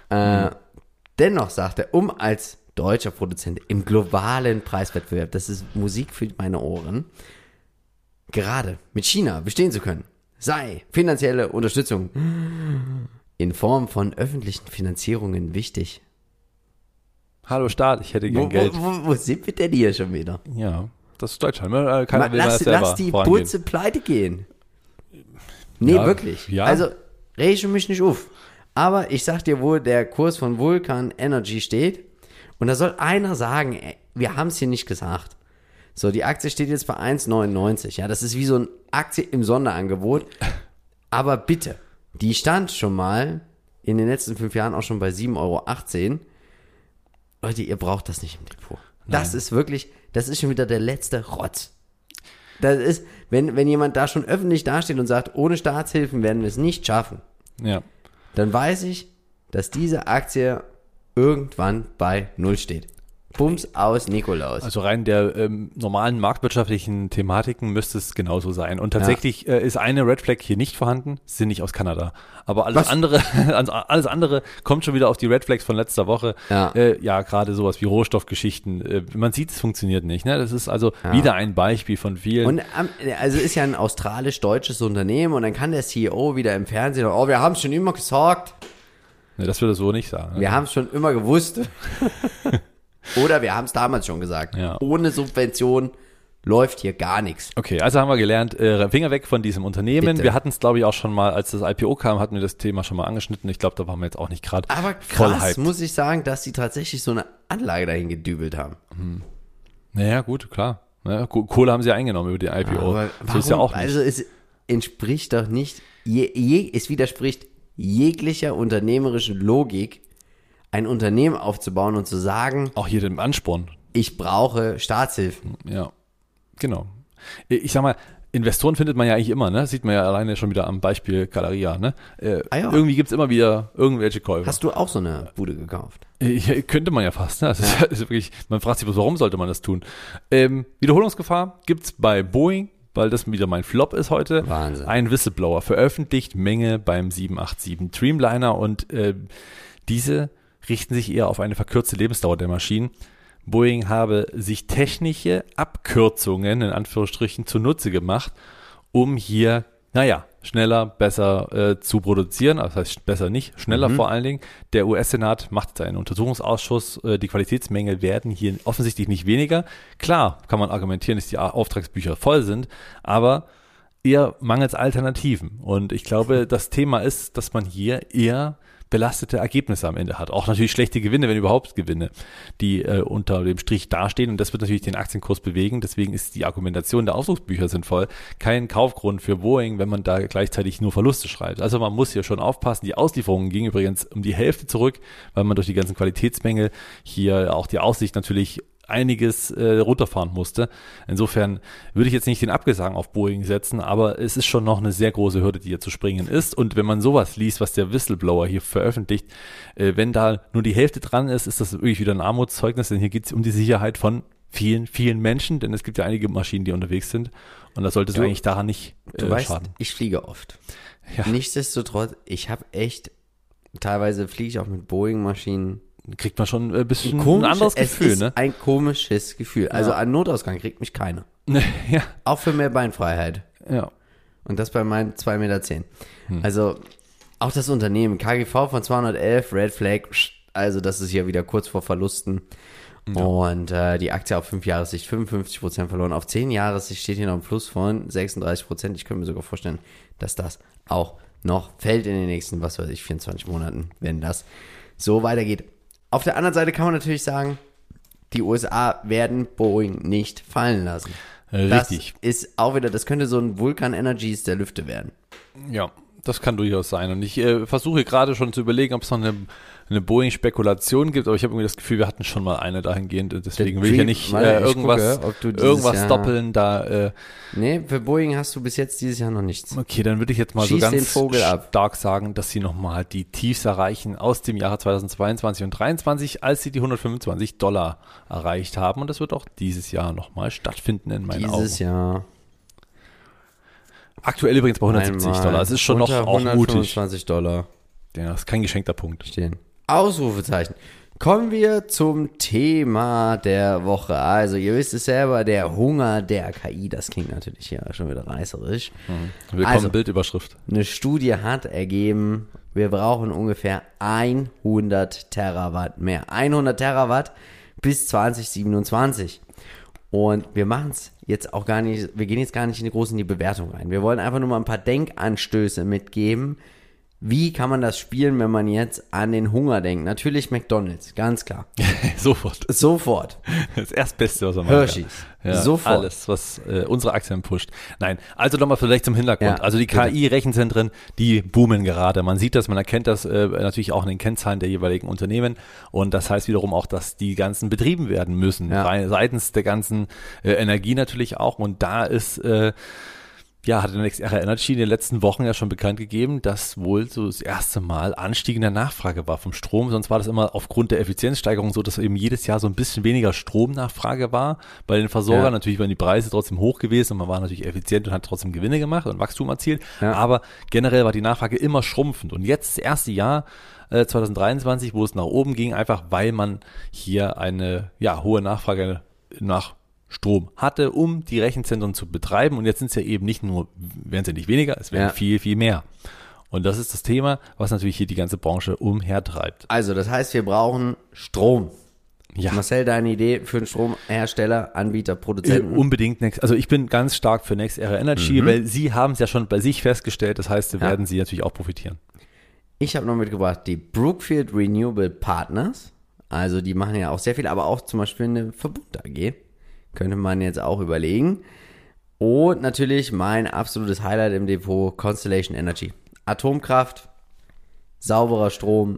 Dennoch sagt er, um als deutscher Produzent im globalen Preiswettbewerb, das ist Musik für meine Ohren, gerade mit China bestehen zu können, sei finanzielle Unterstützung in Form von öffentlichen Finanzierungen wichtig. Hallo Staat, ich hätte gern Geld. Wo sind wir denn hier schon wieder? Ja, das ist Deutschland. Keiner will das selber lass die vorangehen. Butze pleite gehen. Nee, Ja, wirklich. ja. Also, rege mich nicht auf. Aber ich sag dir, wo der Kurs von Vulcan Energy steht. Und da soll einer sagen, ey, wir haben es hier nicht gesagt. So, die Aktie steht jetzt bei 1,99. Ja, das ist wie so eine Aktie im Sonderangebot. Aber bitte, die stand schon mal in den letzten 5 Jahren auch schon bei 7,18 €. Leute, ihr braucht das nicht im Depot. Das ist wirklich, das ist schon wieder der letzte Rotz. Das ist, wenn jemand da schon öffentlich dasteht und sagt, ohne Staatshilfen werden wir es nicht schaffen, Ja. dann weiß ich, dass diese Aktie irgendwann bei 0 steht. Bums aus Nikolaus. Also rein der normalen marktwirtschaftlichen Thematiken müsste es genauso sein. Und tatsächlich ist eine Red Flag hier nicht vorhanden, sie sind nicht aus Kanada. Aber alles andere kommt schon wieder auf die Red Flags von letzter Woche. Ja. Gerade sowas wie Rohstoffgeschichten. Man sieht, es funktioniert nicht. Ne? Das ist also wieder ein Beispiel von vielen. Und also ist ja ein australisch-deutsches Unternehmen und dann kann der CEO wieder im Fernsehen, oh, wir haben es schon immer gesagt. Ne, das würde er so nicht sagen. Wir haben es schon immer gewusst. Oder wir haben es damals schon gesagt. Ja. Ohne Subvention läuft hier gar nichts. Okay, also haben wir gelernt, Finger weg von diesem Unternehmen. Bitte. Wir hatten es, glaube ich, auch schon mal, als das IPO kam, hatten wir das Thema schon mal angeschnitten. Ich glaube, da waren wir jetzt auch nicht gerade Aber voll krass, hyped. muss ich sagen, dass sie tatsächlich so eine Anlage dahin gedübelt haben. Naja, gut, klar. Ja, Kohle haben sie eingenommen über die IPO. Aber so ist ja auch nicht. Also es entspricht doch nicht, es widerspricht jeglicher unternehmerischen Logik, ein Unternehmen aufzubauen und zu sagen, Auch hier dem Ansporn. ich brauche Staatshilfen. Ja, genau. Ich sag mal, Investoren findet man ja eigentlich immer, ne? Sieht man ja alleine schon wieder am Beispiel Galeria, ne? Ja. Irgendwie gibt's immer wieder irgendwelche Käufer. Hast du auch so eine Bude gekauft? Könnte man ja fast, ne? Das ist wirklich, man fragt sich, warum sollte man das tun? Wiederholungsgefahr gibt's bei Boeing, weil das wieder mein Flop ist heute. Wahnsinn. Ein Whistleblower veröffentlicht Menge beim 787 Dreamliner und diese richten sich eher auf eine verkürzte Lebensdauer der Maschinen. Boeing habe sich technische Abkürzungen in Anführungsstrichen zunutze gemacht, um hier, schneller, besser zu produzieren. Das heißt, besser nicht, schneller vor allen Dingen. Der US-Senat macht jetzt einen Untersuchungsausschuss. Die Qualitätsmängel werden hier offensichtlich nicht weniger. Klar kann man argumentieren, dass die Auftragsbücher voll sind, aber eher mangels Alternativen. Und ich glaube, das Thema ist, dass man hier eher belastete Ergebnisse am Ende hat. Auch natürlich schlechte Gewinne, wenn überhaupt Gewinne, die unter dem Strich dastehen. Und das wird natürlich den Aktienkurs bewegen. Deswegen ist die Argumentation der Auftragsbücher sinnvoll. Kein Kaufgrund für Boeing, wenn man da gleichzeitig nur Verluste schreibt. Also man muss hier schon aufpassen. Die Auslieferungen gingen übrigens um die Hälfte zurück, weil man durch die ganzen Qualitätsmängel hier auch die Aussicht natürlich einiges runterfahren musste. Insofern würde ich jetzt nicht den Abgesang auf Boeing setzen, aber es ist schon noch eine sehr große Hürde, die hier zu springen ist. Und wenn man sowas liest, was der Whistleblower hier veröffentlicht, wenn da nur die Hälfte dran ist, ist das wirklich wieder ein Armutszeugnis, denn hier geht es um die Sicherheit von vielen, vielen Menschen, denn es gibt ja einige Maschinen, die unterwegs sind und da sollte es eigentlich daran nicht Du weißt, schaden. ich fliege oft. Ja. Nichtsdestotrotz, ich habe echt, teilweise fliege ich auch mit Boeing-Maschinen. Kriegt man schon ein bisschen ein anderes Gefühl, es ist ne? ein komisches Gefühl. Also an Notausgang kriegt mich keiner. Ja, Auch für mehr Beinfreiheit. ja. Und das bei meinen 2,10 Meter. Also Auch das Unternehmen, KGV von 211, Red Flag, also das ist ja wieder kurz vor Verlusten. Ja. Und die Aktie auf 5 Jahressicht 55% verloren. Auf 10 Jahressicht steht hier noch ein Plus von 36%. Ich könnte mir sogar vorstellen, dass das auch noch fällt in den nächsten, 24 Monaten, wenn das so weitergeht. Auf der anderen Seite kann man natürlich sagen, die USA werden Boeing nicht fallen lassen. Richtig. Das ist auch wieder, das könnte so ein Vulcan Energies der Lüfte werden. Ja, das kann durchaus sein. Und ich versuche gerade schon zu überlegen, ob es noch eine Boeing-Spekulation gibt, aber ich habe irgendwie das Gefühl, wir hatten schon mal eine dahingehend. Deswegen will ich ja nicht irgendwas doppeln da. Nee, für Boeing hast du bis jetzt dieses Jahr noch nichts. Okay, dann würde ich jetzt mal so ganz stark sagen, dass sie nochmal die Tiefs erreichen aus dem Jahre 2022 und 2023, als sie die $125 erreicht haben. Und das wird auch dieses Jahr nochmal stattfinden in meinen Augen. Dieses Jahr. Aktuell übrigens bei $170. Es ist schon noch auch mutig. $125. Ja, das ist kein geschenkter Punkt. Stehen. Ausrufezeichen. Kommen wir zum Thema der Woche. Also, ihr wisst es selber, der Hunger der KI. Das klingt natürlich ja schon wieder reißerisch. Willkommen Bildüberschrift. Eine Studie hat ergeben, wir brauchen ungefähr 100 Terawatt mehr. 100 Terawatt bis 2027. Und wir machen es jetzt auch gar nicht, wir gehen jetzt gar nicht in die Bewertung rein. Wir wollen einfach nur mal ein paar Denkanstöße mitgeben. Wie kann man das spielen, wenn man jetzt an den Hunger denkt? Natürlich McDonald's, ganz klar. Sofort. Das Erstbeste, was man Hershey's. Ja, Sofort. Alles, was unsere Aktien pusht. Nein, also nochmal vielleicht zum Hintergrund. Ja, also die KI-Rechenzentren, die boomen gerade. Man sieht das, man erkennt das natürlich auch in den Kennzahlen der jeweiligen Unternehmen. Und das heißt wiederum auch, dass die ganzen betrieben werden müssen. Ja. Seitens der ganzen Energie natürlich auch. Und da ist... hat NextEra Energy in den letzten Wochen ja schon bekannt gegeben, dass wohl so das erste Mal Anstieg in der Nachfrage war vom Strom. Sonst war das immer aufgrund der Effizienzsteigerung so, dass eben jedes Jahr so ein bisschen weniger Stromnachfrage war. Bei den Versorgern natürlich waren die Preise trotzdem hoch gewesen und man war natürlich effizient und hat trotzdem Gewinne gemacht und Wachstum erzielt. Ja. Aber generell war die Nachfrage immer schrumpfend. Und jetzt das erste Jahr 2023, wo es nach oben ging, einfach weil man hier eine hohe Nachfrage nach Strom hatte, um die Rechenzentren zu betreiben. Und jetzt sind es ja eben werden es ja nicht weniger, es werden viel, viel mehr. Und das ist das Thema, was natürlich hier die ganze Branche umhertreibt. Also das heißt, wir brauchen Strom. Ja. Marcel, deine Idee für einen Stromhersteller, Anbieter, Produzenten? Unbedingt. Also ich bin ganz stark für NextEra Energy, weil sie haben es ja schon bei sich festgestellt. Das heißt, werden sie natürlich auch profitieren. Ich habe noch mitgebracht die Brookfield Renewable Partners. Also die machen ja auch sehr viel, aber auch zum Beispiel eine Verbund AG. Könnte man jetzt auch überlegen. Und natürlich mein absolutes Highlight im Depot, Constellation Energy. Atomkraft, sauberer Strom,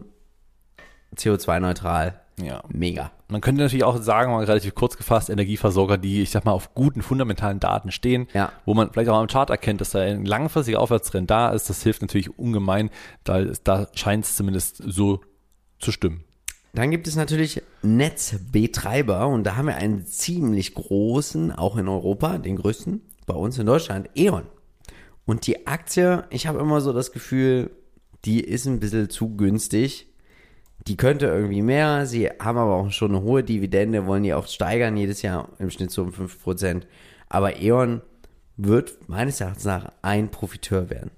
CO2-neutral. Ja. Mega. Man könnte natürlich auch sagen, mal relativ kurz gefasst, Energieversorger, die, ich sag mal, auf guten, fundamentalen Daten stehen, wo man vielleicht auch am Chart erkennt, dass da ein langfristiger Aufwärtstrend da ist. Das hilft natürlich ungemein, da scheint es zumindest so zu stimmen. Dann gibt es natürlich Netzbetreiber und da haben wir einen ziemlich großen, auch in Europa, den größten, bei uns in Deutschland, E.ON. Und die Aktie, ich habe immer so das Gefühl, die ist ein bisschen zu günstig. Die könnte irgendwie mehr, sie haben aber auch schon eine hohe Dividende, wollen die auch steigern, jedes Jahr im Schnitt so um 5%. Aber E.ON wird meines Erachtens nach ein Profiteur werden.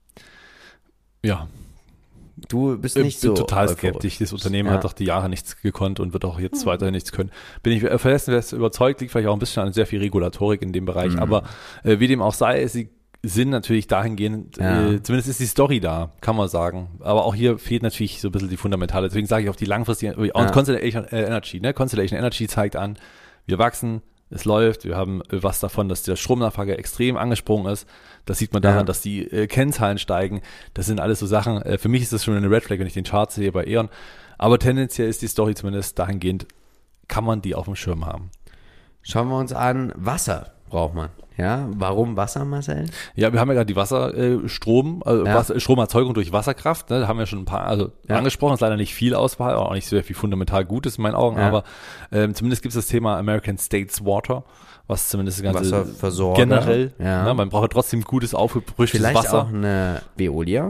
Ja. Du bist nicht so total skeptisch. Das Unternehmen hat doch die Jahre nichts gekonnt und wird auch jetzt weiterhin nichts können. Bin ich felsenfest überzeugt, liegt vielleicht auch ein bisschen an sehr viel Regulatorik in dem Bereich. Aber wie dem auch sei, sie sind natürlich dahingehend, zumindest ist die Story da, kann man sagen. Aber auch hier fehlt natürlich so ein bisschen die Fundamentale. Deswegen sage ich auf die langfristige, und Constellation Energy, ne? Constellation Energy zeigt an, wir wachsen, es läuft, wir haben was davon, dass der Stromnachfrage extrem angesprungen ist. Das sieht man daran, dass die Kennzahlen steigen. Das sind alles so Sachen. Für mich ist das schon eine Red Flag, wenn ich den Chart sehe bei E.ON. Aber tendenziell ist die Story zumindest dahingehend, kann man die auf dem Schirm haben. Schauen wir uns an, Wasser braucht man. Ja, warum Wasser, Marcel? Ja, wir haben ja gerade die Stromerzeugung durch Wasserkraft, ne? Da haben wir schon ein paar angesprochen, ist leider nicht viel Auswahl, auch nicht sehr viel fundamental Gutes in meinen Augen, aber zumindest gibt es das Thema American States Water, was zumindest das ganze Wasserversorger generell, ne? Man braucht ja trotzdem gutes, aufgebrüchtes Wasser. Vielleicht auch eine Veolia?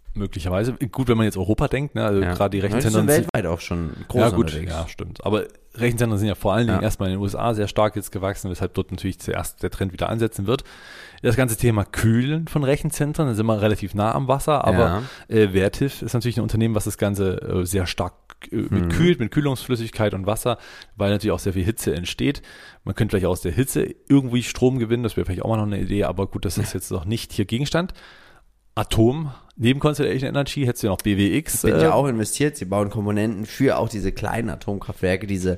Möglicherweise. Gut, wenn man jetzt Europa denkt, ne? Also gerade die Rechenzentren sind weltweit auch schon groß unterwegs. Ja, stimmt. Aber Rechenzentren sind ja vor allen Dingen erstmal in den USA sehr stark jetzt gewachsen, weshalb dort natürlich zuerst der Trend wieder ansetzen wird. Das ganze Thema Kühlen von Rechenzentren, da sind wir relativ nah am Wasser, aber Vertiv ist natürlich ein Unternehmen, was das Ganze sehr stark kühlt, mit Kühlungsflüssigkeit und Wasser, weil natürlich auch sehr viel Hitze entsteht. Man könnte vielleicht aus der Hitze irgendwie Strom gewinnen, das wäre vielleicht auch mal noch eine Idee, aber gut, das ist jetzt noch nicht hier Gegenstand. Atom, neben Constellation Energy hättest du ja noch BWX. Bin ja auch investiert, sie bauen Komponenten für auch diese kleinen Atomkraftwerke, diese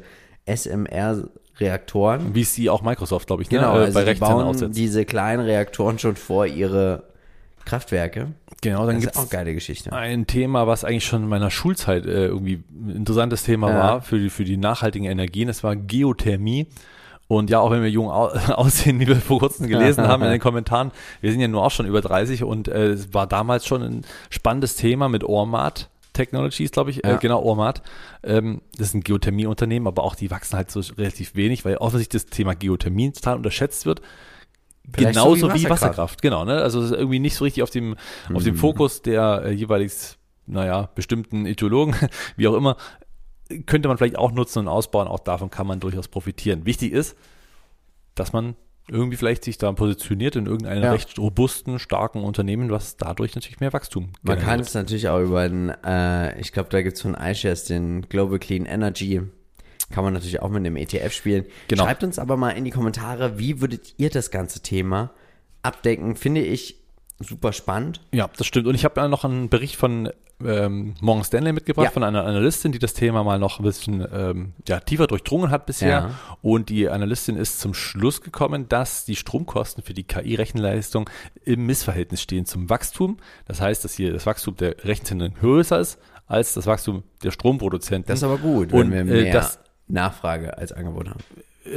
SMR-Reaktoren. Wie sie auch Microsoft, glaube ich, genau, also bei die bauen aussetzt. diese kleinen Reaktoren schon vor ihre Kraftwerke. Genau, dann Das gibt ist auch eine geile Geschichte. ein Thema, was eigentlich schon in meiner Schulzeit irgendwie ein interessantes Thema war für die nachhaltigen Energien. Das war Geothermie. Und ja, auch wenn wir jung aussehen, wie wir vor kurzem gelesen haben in den Kommentaren, wir sind ja nur auch schon über 30 und es war damals schon ein spannendes Thema mit Ormat Technologies, glaube ich, genau, Ormat. Das ist ein Geothermieunternehmen, aber auch die wachsen halt so relativ wenig, weil offensichtlich das Thema Geothermie total unterschätzt wird. Vielleicht Genauso so wie Wasserkraft, genau, ne? Also es ist irgendwie nicht so richtig auf dem Fokus der jeweils, bestimmten Ideologen, wie auch immer, könnte man vielleicht auch nutzen und ausbauen, auch davon kann man durchaus profitieren. Wichtig ist, dass man irgendwie vielleicht sich da positioniert in irgendeinem recht robusten, starken Unternehmen, was dadurch natürlich mehr Wachstum Man kann es natürlich auch über ich glaube, da gibt es von iShares den Global Clean Energy, kann man natürlich auch mit einem ETF spielen. Genau. Schreibt uns aber mal in die Kommentare, wie würdet ihr das ganze Thema abdecken? Finde ich super spannend. Ja, das stimmt. Und ich habe noch einen Bericht von Morgan Stanley mitgebracht, von einer Analystin, die das Thema mal noch ein bisschen tiefer durchdrungen hat bisher. Ja. Und die Analystin ist zum Schluss gekommen, dass die Stromkosten für die KI-Rechenleistung im Missverhältnis stehen zum Wachstum. Das heißt, dass hier das Wachstum der Rechenzentren größer ist als das Wachstum der Stromproduzenten. Das ist aber gut, Und wenn wir mehr Nachfrage als Angebot haben.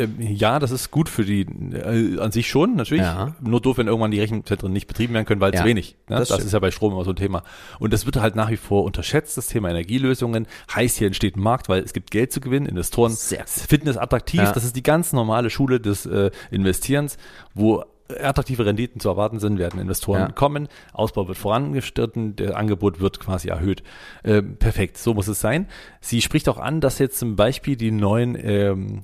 Ja, das ist gut für die an sich schon, natürlich. Ja. Nur doof, wenn irgendwann die Rechenzentren nicht betrieben werden können, weil zu wenig. Ne? Das ist ja bei Strom immer so ein Thema. Und das wird halt nach wie vor unterschätzt, das Thema Energielösungen. Heißt, hier entsteht ein Markt, weil es gibt Geld zu gewinnen. Investoren finden es attraktiv. Ja. Das ist die ganz normale Schule des Investierens, wo attraktive Renditen zu erwarten sind, werden Investoren kommen. Ausbau wird vorangeschritten, der Angebot wird quasi erhöht. Perfekt, so muss es sein. Sie spricht auch an, dass jetzt zum Beispiel die neuen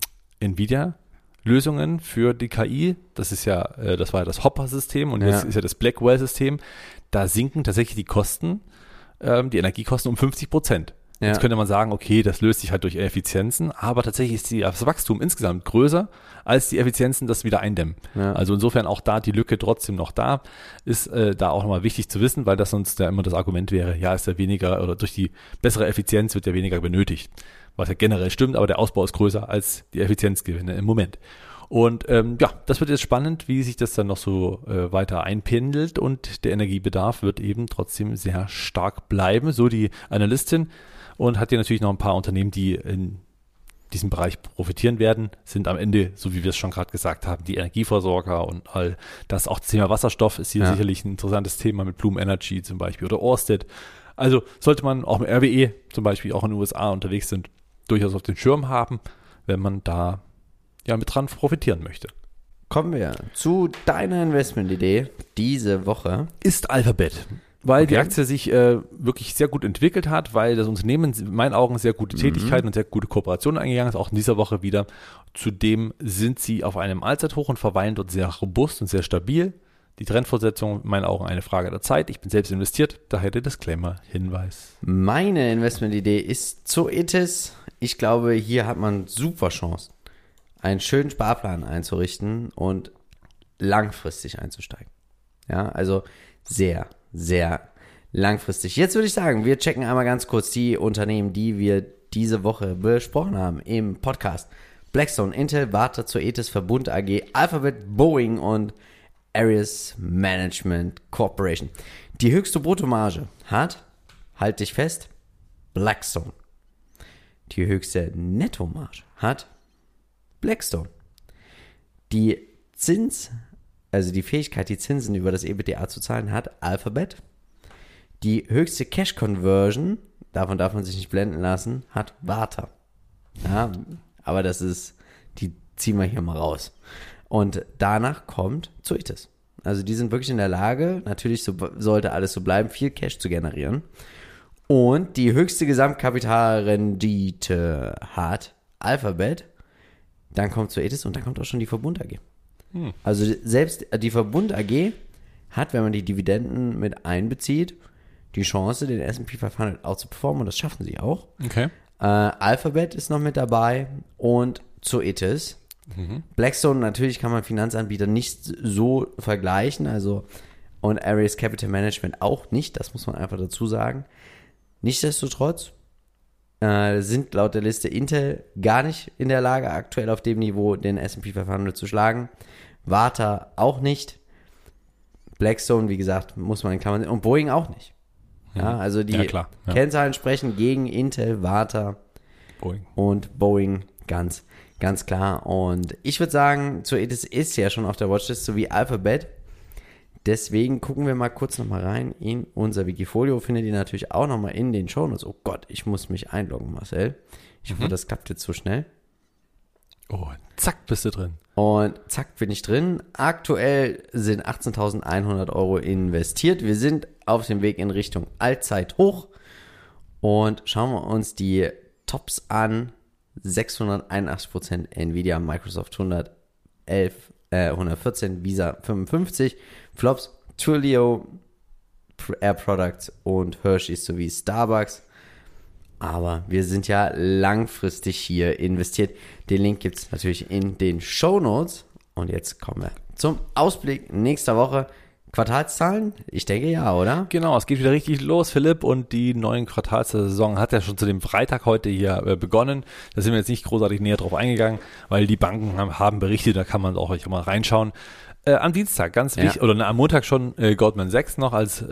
NVIDIA-Lösungen für die KI, das war ja das Hopper-System und jetzt ist ja das Blackwell-System, da sinken tatsächlich die Kosten, die Energiekosten um 50%. Ja. Jetzt könnte man sagen, okay, das löst sich halt durch Effizienzen, aber tatsächlich ist das Wachstum insgesamt größer, als die Effizienzen das wieder eindämmen. Ja. Also insofern auch da die Lücke trotzdem noch da, ist da auch nochmal wichtig zu wissen, weil das sonst ja immer das Argument wäre, ist ja weniger, oder durch die bessere Effizienz wird ja weniger benötigt. Was ja generell stimmt, aber der Ausbau ist größer als die Effizienzgewinne im Moment. Und das wird jetzt spannend, wie sich das dann noch so weiter einpendelt und der Energiebedarf wird eben trotzdem sehr stark bleiben, so die Analystin, und hat hier natürlich noch ein paar Unternehmen, die in diesem Bereich profitieren werden, sind am Ende, so wie wir es schon gerade gesagt haben, die Energieversorger und all das. Auch das Thema Wasserstoff ist hier sicherlich ein interessantes Thema mit Bloom Energy zum Beispiel oder Ørsted. Also sollte man auch mit RWE zum Beispiel auch in den USA unterwegs sind, durchaus auf den Schirm haben, wenn man da mit dran profitieren möchte. Kommen wir zu deiner Investmentidee diese Woche. Ist Alphabet. Weil die Aktie sich wirklich sehr gut entwickelt hat, weil das Unternehmen in meinen Augen sehr gute Tätigkeiten und sehr gute Kooperationen eingegangen ist, auch in dieser Woche wieder. Zudem sind sie auf einem Allzeithoch und verweilen dort sehr robust und sehr stabil. Die Trendfortsetzung, in meinen Augen, eine Frage der Zeit. Ich bin selbst investiert, daher der Disclaimer-Hinweis. Meine Investmentidee ist Zoetis. Ich glaube, hier hat man super Chance, einen schönen Sparplan einzurichten und langfristig einzusteigen. Ja, also sehr, sehr langfristig. Jetzt würde ich sagen, wir checken einmal ganz kurz die Unternehmen, die wir diese Woche besprochen haben im Podcast. Blackstone, Intel, Varta, Zoetis, Verbund AG, Alphabet, Boeing und Ares Management Corporation. Die höchste Bruttomarge hat, halt dich fest, Blackstone. Die höchste Nettomarge hat Blackstone. Die Fähigkeit, die Zinsen über das EBITDA zu zahlen, hat Alphabet. Die höchste Cash-Conversion, davon darf man sich nicht blenden lassen, hat Varta. Ja, aber die ziehen wir hier mal raus. Und danach kommt Zoetis. Also die sind wirklich in der Lage, natürlich sollte alles so bleiben, viel Cash zu generieren. Und die höchste Gesamtkapitalrendite hat Alphabet, dann kommt Zoetis und dann kommt auch schon die Verbund AG. Also selbst die Verbund AG hat, wenn man die Dividenden mit einbezieht, die Chance, den S&P 500 outzuperformen und das schaffen sie auch. Okay. Alphabet ist noch mit dabei und Zoetis. Blackstone, natürlich kann man Finanzanbieter nicht so vergleichen, also und Ares Capital Management auch nicht, das muss man einfach dazu sagen. Nichtsdestotrotz sind laut der Liste Intel gar nicht in der Lage, aktuell auf dem Niveau den S&P 500 zu schlagen. Varta auch nicht. Blackstone, wie gesagt, muss man in Klammern sehen. Und Boeing auch nicht. Ja, also die Kennzahlen sprechen gegen Intel, Varta und Boeing ganz klar. Und ich würde sagen, Zoetis ist ja schon auf der Watchlist, so wie Alphabet. Deswegen gucken wir mal kurz nochmal rein in unser Wikifolio. Findet ihr natürlich auch nochmal in den Shownotes. Oh Gott, ich muss mich einloggen, Marcel. Ich hoffe, das klappt jetzt so schnell. Oh, zack, bist du drin. Und zack, bin ich drin. Aktuell sind 18.100 € investiert. Wir sind auf dem Weg in Richtung Allzeithoch. Und schauen wir uns die Tops an. 681%, Nvidia, Microsoft 114, Visa 55, Flops, Twilio, Air Products und Hershey's sowie Starbucks. Aber wir sind ja langfristig hier investiert. Den Link gibt es natürlich in den Shownotes. Und jetzt kommen wir zum Ausblick nächster Woche. Quartalszahlen? Ich denke ja, oder? Genau, es geht wieder richtig los, Philipp, und die neuen Quartalssaison hat ja schon zu dem Freitag heute hier begonnen. Da sind wir jetzt nicht großartig näher drauf eingegangen, weil die Banken haben berichtet, da kann man auch euch mal reinschauen. Am Dienstag, ganz wichtig, oder am Montag schon Goldman Sachs noch als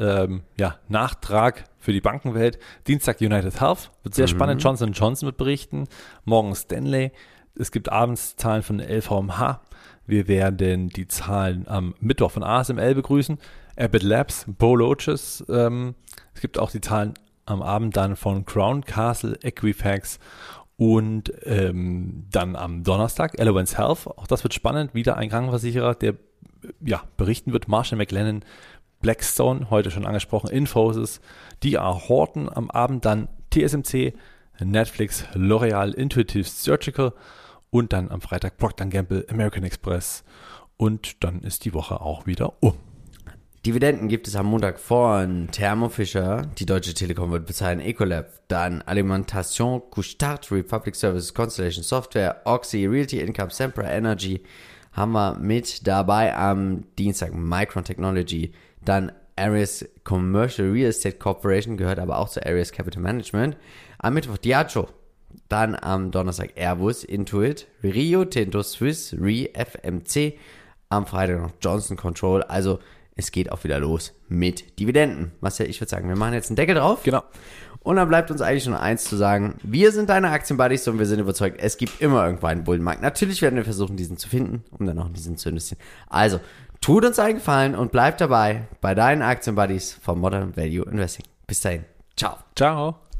Nachtrag für die Bankenwelt. Dienstag United Health, wird sehr spannend, Johnson & Johnson wird berichten. Morgen Stanley, es gibt abends Zahlen von LVMH. Wir werden die Zahlen am Mittwoch von ASML begrüßen. Abbott Labs, Prologis. Es gibt auch die Zahlen am Abend dann von Crown Castle, Equifax und dann am Donnerstag Elevance Health. Auch das wird spannend. Wieder ein Krankenversicherer, der berichten wird. Marsh & McLennan, Blackstone, heute schon angesprochen, Infosys, D.R. Horton am Abend, dann TSMC, Netflix, L'Oreal, Intuitive Surgical und dann am Freitag Procter & Gamble, American Express und dann ist die Woche auch wieder um. Dividenden gibt es am Montag von Thermo Fisher, die Deutsche Telekom wird bezahlen, Ecolab, dann Alimentation, Couche-Tard, Republic Services, Constellation Software, Oxy, Realty Income, Sempra Energy haben wir mit dabei am Dienstag Micron Technology, dann Ares Commercial Real Estate Corporation, gehört aber auch zu Ares Capital Management, am Mittwoch Diageo, dann am Donnerstag Airbus, Intuit, Rio Tinto, Swiss Re, FMC, am Freitag noch Johnson Control, also es geht auch wieder los mit Dividenden. Marcel, ich würde sagen, wir machen jetzt einen Deckel drauf. Genau. Und dann bleibt uns eigentlich nur eins zu sagen. Wir sind deine Aktienbuddies und wir sind überzeugt, es gibt immer irgendwo einen Bullenmarkt. Natürlich werden wir versuchen, diesen zu finden, um dann auch in diesen zu investieren. Also, tut uns einen Gefallen und bleibt dabei bei deinen Aktienbuddies vom Modern Value Investing. Bis dahin. Ciao. Ciao.